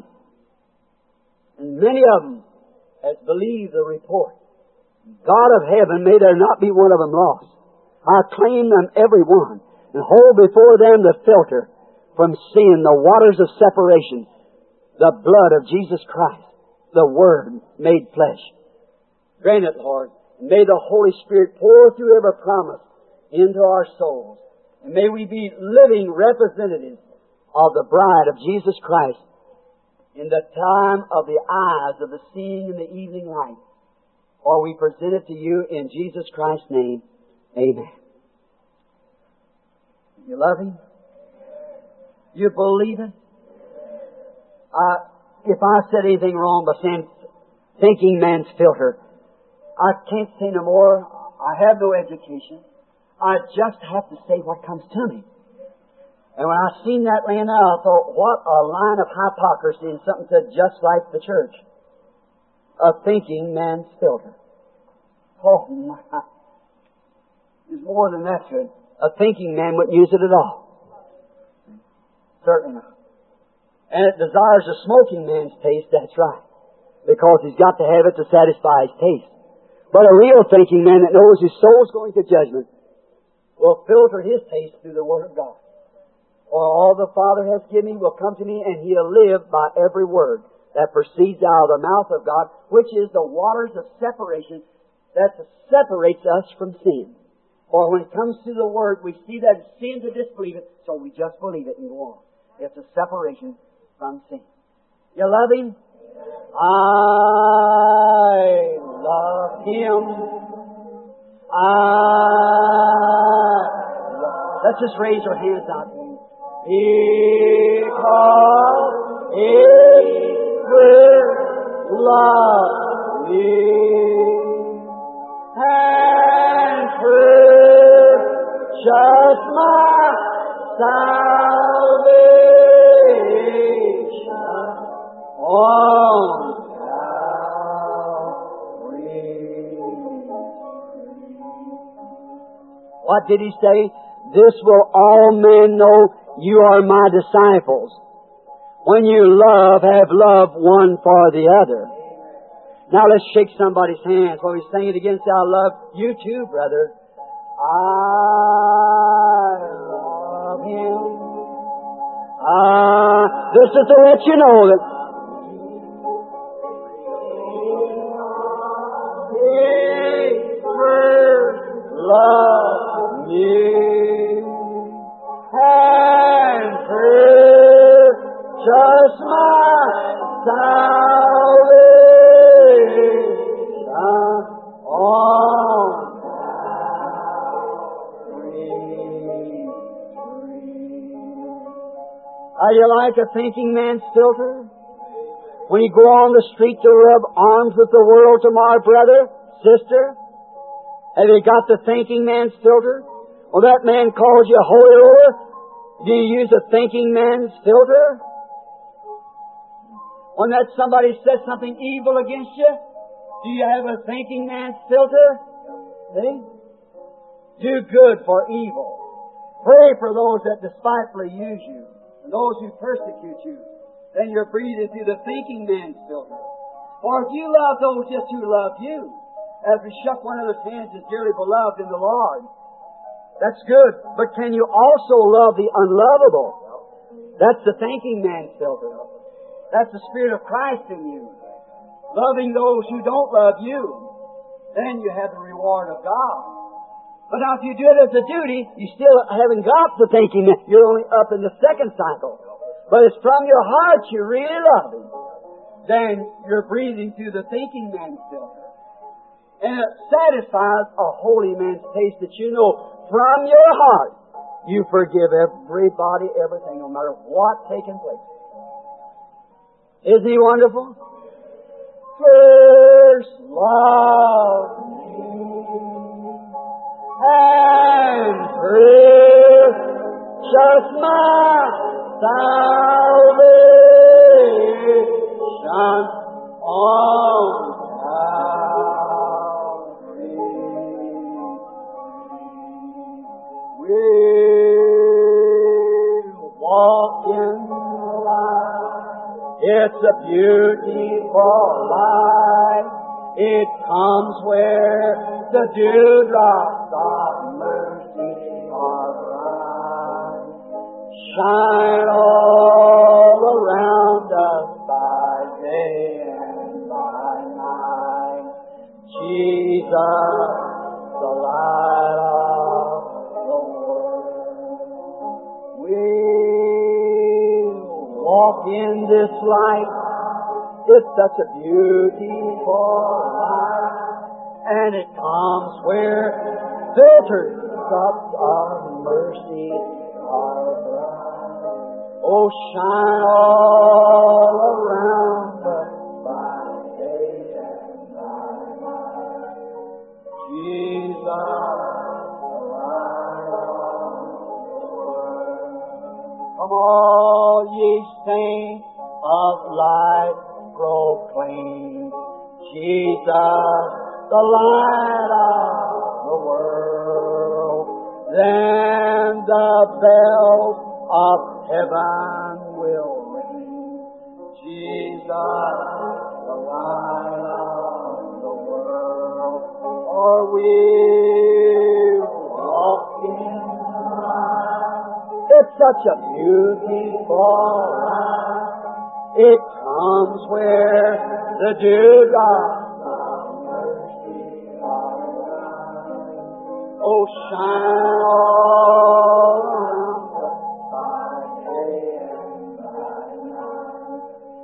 S2: And many of them has believed the report. God of heaven, may there not be one of them lost. I claim them every one and hold before them the filter from sin, the waters of separation, the blood of Jesus Christ, the Word made flesh. Grant it, Lord. May the Holy Spirit pour through every promise into our souls. And may we be living representatives of the bride of Jesus Christ in the time of the eyes of the seeing in the evening light. For we present it to You in Jesus Christ's name. Amen. You love Him? You believe it? If I said anything wrong by saying thinking man's filter, I can't say no more. I have no education. I just have to say what comes to me. And when I seen that laying out, I thought, what a line of hypocrisy and something said just like the church. A thinking man's filter. Oh my. There's more than that to it. A thinking man wouldn't use it at all. Certainly not. And it desires a smoking man's taste, that's right. Because he's got to have it to satisfy his taste. But a real thinking man that knows his soul's going to judgment will filter his taste through the Word of God. For all the Father has given me will come to me, and he'll live by every word that proceeds out of the mouth of God, which is the waters of separation that separates us from sin. For when it comes to the Word, we see that it's sin to disbelieve it, so we just believe it and go on. It's a separation from sin. You love Him? I love Him. Let's just raise our hands out to Him. Because He first loved me and purchased my salvation on Calvary. What did He say? This will all men know you are my disciples. When you love, have love one for the other. Now let's shake somebody's hands while we sing it again. Say, I love you too, brother. I love Him. This is to let you know that He first loved me and purchased my salvation on Calvary. Are you like a thinking man's filter? When you go on the street to rub arms with the world tomorrow, brother, sister, have you got the thinking man's filter? Well, that man calls you a holy roller. Do you use a thinking man's filter? When that somebody says something evil against you, do you have a thinking man's filter? See? Do good for evil. Pray for those that despitefully use you and those who persecute you. Then you're breathing through the thinking man's filter. For if you love those just who love you, as we shook one another's hands as dearly beloved in the Lord, that's good. But can you also love the unlovable? That's the thinking man's filter. That's the Spirit of Christ in you. Loving those who don't love you, then you have the reward of God. But now if you do it as a duty, you still haven't got the thinking man. You're only up in the second cycle. But it's from your heart you really love Him. Then you're breathing through the thinking man's filter. And it satisfies a holy man's taste that you know from your heart you forgive everybody, everything, no matter what taking place. Isn't He wonderful? First love me and purchase my salvation on Calvary. We'll walk in the light. It's a beautiful light. It comes where the dewdrops of mercy are bright. Shine all around us by day and by night. Jesus, the light of the world. We'll walk in this light. It's such a beautiful light, and it comes where filtered drops of mercy are bright. Oh, shine all around us by day and by night. Jesus, the light of the world. Come all ye saints of light, proclaim Jesus, the light of the world. Then the bells of heaven will ring. Jesus, the light of the world. Or we'll walk in the light. It's such a beautiful light. It comes where the dewdrops of mercy are bright. Oh, shine all around us by day and by night.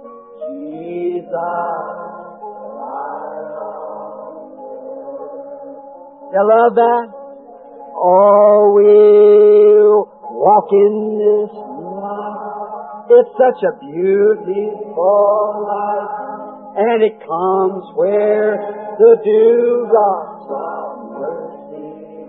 S2: Jesus, the light of the world. You love that? Oh, we'll walk in this light. It's such a beautiful light, and it comes where the dewdrops of mercy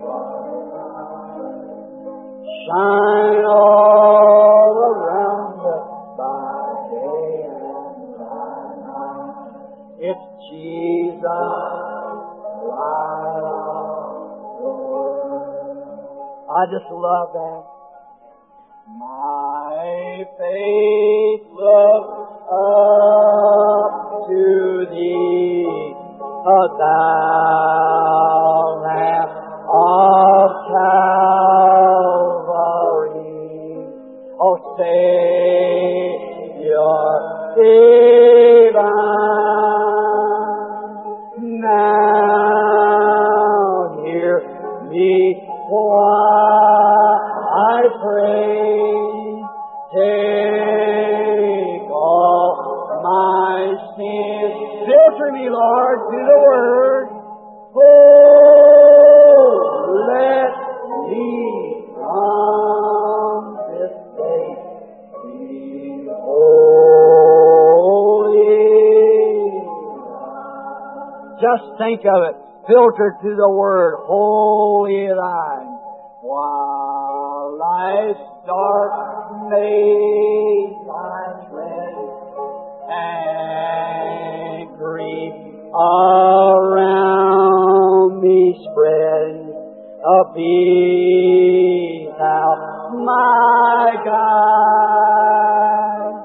S2: shine all around us by day and by night. It's Jesus, light of the world. I just love that. My faith looks up to Thee, Thou Lamb of Calvary. Oh, Savior divine, now hear me while I pray. Take all my sins, filter me, Lord, through the Word. Oh, let me from this day be holy. Just think of it, filtered through the Word, holy thine. While life's dark maze I tread, and grief around me spread, be Thou my guide.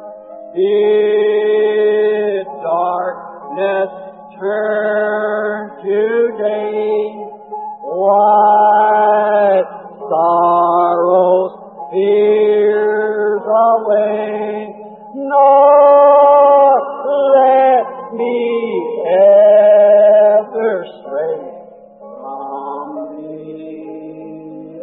S2: Bid darkness turn to day, what sorrows, fears away, nor let me ever stray from Thee.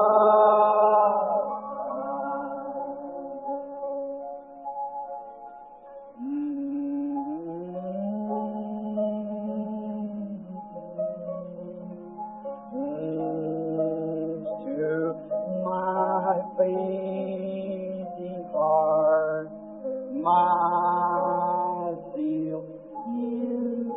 S2: Fainting heart, my zeal is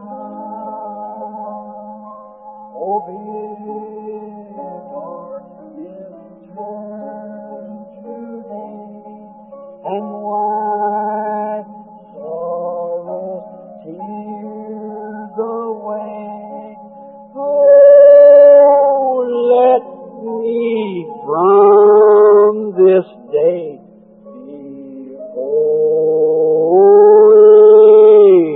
S2: thine. Oh, bid darkness turn today, and wipe sorrow's tears away. Oh, let me from this day be holy.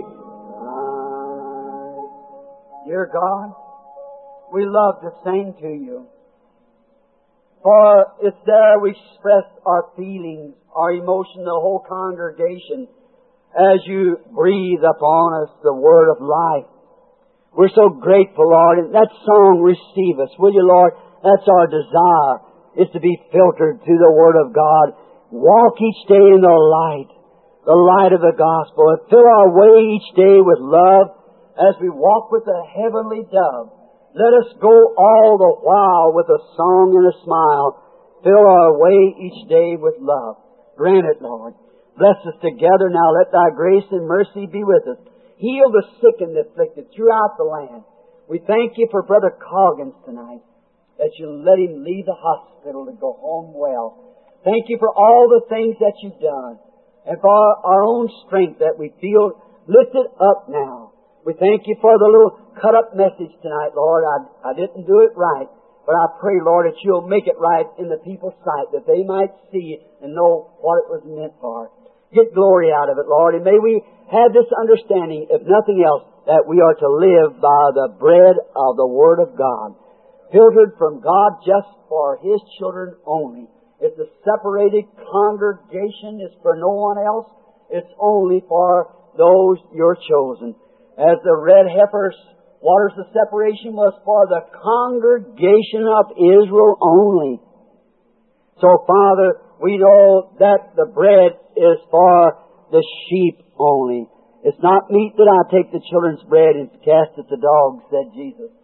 S2: Dear God, we love to sing to You, for it's there we express our feelings, our emotion, the whole congregation, as You breathe upon us the word of life. We're so grateful, Lord, and that song, receive us, will You, Lord? That's our desire, is to be filtered through the Word of God. Walk each day in the light of the gospel, and fill our way each day with love as we walk with the heavenly dove. Let us go all the while with a song and a smile. Fill our way each day with love. Grant it, Lord. Bless us together now. Let Thy grace and mercy be with us. Heal the sick and the afflicted throughout the land. We thank You for Brother Coggins tonight, that You let him leave the hospital to go home well. Thank You for all the things that You've done, and for our own strength that we feel lifted up now. We thank You for the little cut-up message tonight, Lord. I didn't do it right, but I pray, Lord, that You'll make it right in the people's sight, that they might see it and know what it was meant for. Get glory out of it, Lord, and may we have this understanding, if nothing else, that we are to live by the bread of the Word of God, filtered from God just for His children only. It's a separated congregation. It's for no one else. It's only for those You're chosen. As the red heifer waters of separation was for the congregation of Israel only. So, Father, we know that the bread is for the sheep only. It's not meet that I take the children's bread and cast it to dogs, said Jesus.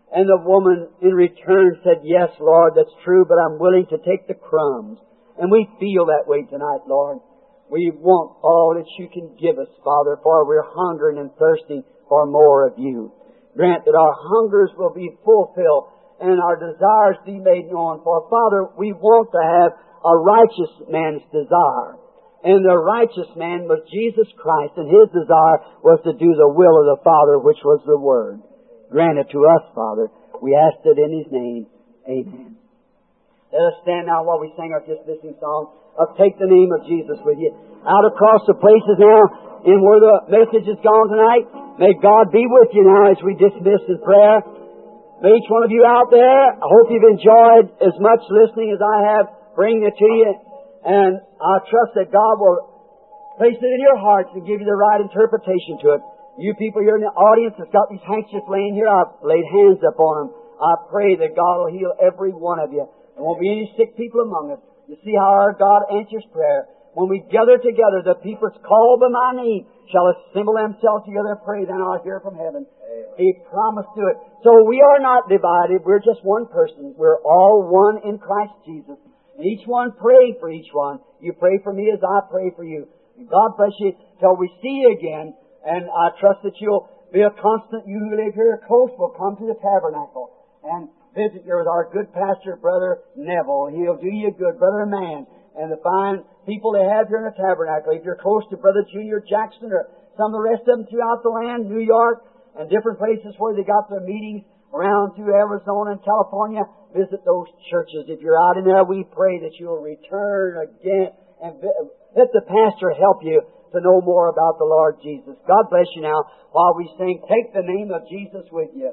S2: And the woman in return said, yes, Lord, that's true, but I'm willing to take the crumbs. And we feel that way tonight, Lord. We want all that You can give us, Father, for we're hungering and thirsting for more of You. Grant that our hungers will be fulfilled and our desires be made known. For, Father, we want to have a righteous man's desire. And the righteous man was Jesus Christ, and His desire was to do the will of the Father, which was the Word. Grant it to us, Father. We ask it in His name. Amen. Let us stand now while we sing our dismissing song of Take the Name of Jesus with You. Out across the places now in where the message has gone tonight, may God be with you now as we dismiss in prayer. May each one of you out there, I hope you've enjoyed as much listening as I have, bringing it to you. And I trust that God will place it in your hearts and give you the right interpretation to it. You people here in the audience that's got these handkerchiefs laying here, I've laid hands upon them. I pray that God will heal every one of you. There won't be any sick people among us. You see how our God answers prayer. When we gather together, the people's called by my name shall assemble themselves together and pray, then I'll hear from heaven. Amen. He promised to it. So we are not divided. We're just one person. We're all one in Christ Jesus. And each one pray for each one. You pray for me as I pray for you. And God bless you till we see you again. And I trust that you'll be a constant. You who live here close will come to the tabernacle and visit here with our good pastor, Brother Neville. He'll do you good, Brother Mann, and the fine people they have here in the tabernacle. If you're close to Brother Junior Jackson or some of the rest of them throughout the land, New York, and different places where they got their meetings around through Arizona and California, visit those churches. If you're out in there, we pray that you'll return again and let the pastor help you to know more about the Lord Jesus. God bless you now while we sing, Take the Name of Jesus with You.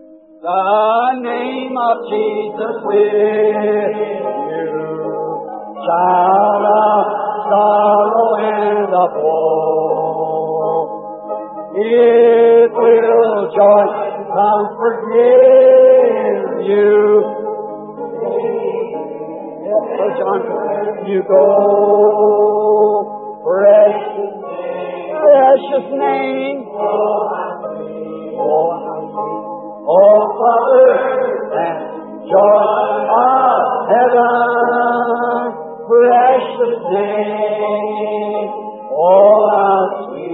S2: The name of Jesus with you, child of sorrow and of woe. It will joy, comfort give you. Yes, John, you go. Precious name. Oh, Father, and joy of heaven. Precious name. Oh, how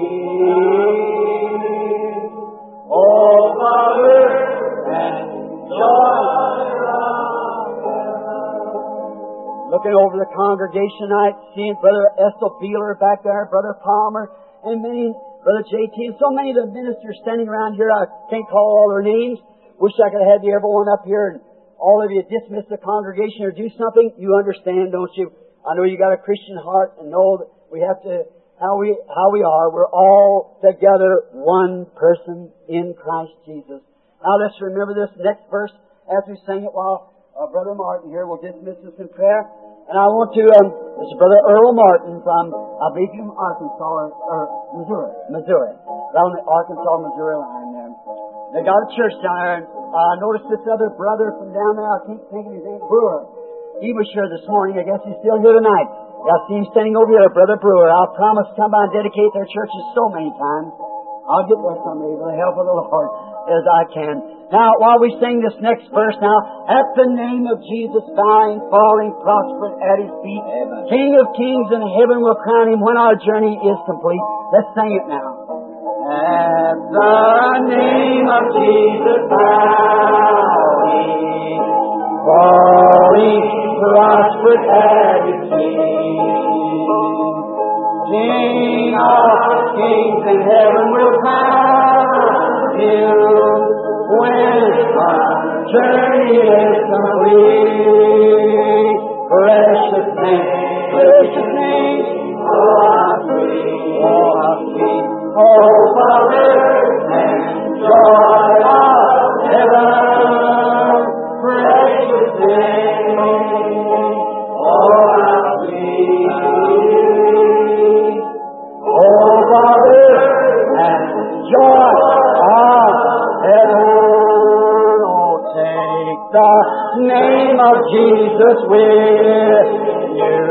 S2: sweet. Oh, Father, and joy of heaven. Looking over the congregation tonight, seeing Brother Estel Beeler back there, Brother Palmer, and many, Brother J.T., and so many of the ministers standing around here. I can't call all their names. Wish I could have had everyone up here and all of you dismiss the congregation or do something. You understand, don't you? I know you got a Christian heart and know that we have to, how we are. We're all together one person in Christ Jesus. Now let's remember this next verse as we sing it while Brother Martin here will dismiss us in prayer. And I want to, this is Brother Earl Martin from, I believe from Arkansas or Missouri. Around the Arkansas-Missouri line there. They got a church down there, and I noticed this other brother from down there, I can't think of his name, Brewer. He was here this morning. I guess he's still here tonight. I see him standing over here, Brother Brewer. I'll promise to come by and dedicate their churches so many times. I'll get there someday with the help of the Lord as I can. Now, while we sing this next verse now, at the name of Jesus, bowing, falling, prostrate at His feet, Amen. King of kings in heaven will crown Him when our journey is complete. Let's sing it now. At the name of Jesus, bowing, falling, prostrate at His feet. King of kings in heaven will crown Him when our journey is complete. Precious name, oh how sweet, oh how sweet, oh Father and joy of heaven. Precious name, oh how sweet, oh Father and joy of heaven. Oh, take the name of Jesus with you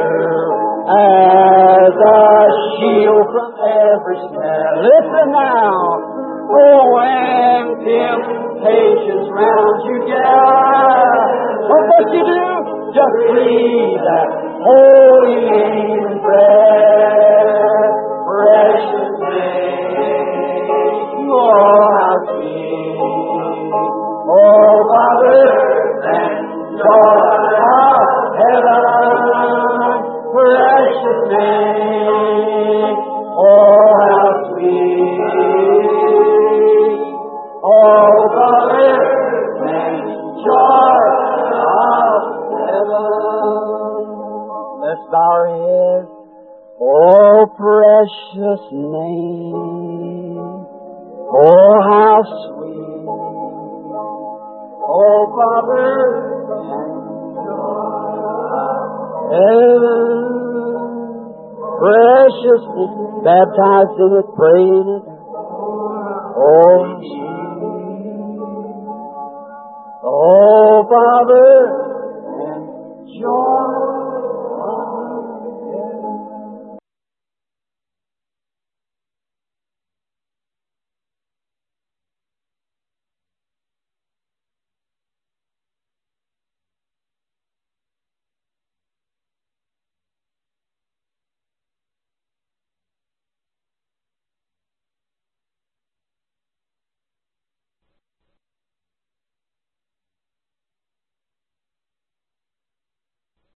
S2: as a shield from every snare. Listen now. Oh, when temptations round what you get. What must you do? Just breathe that holy name and prayer. Precious name. Oh, how sweet. Oh, Father and joy of heaven. Precious name. Oh, how sweet. Oh, Father and joy of heaven. Let's bow our heads. Oh, precious name. Oh, how sweet. Oh, Father and joy of heaven. Precious name. Baptized in it, praying it. Oh, Jesus. Oh, Father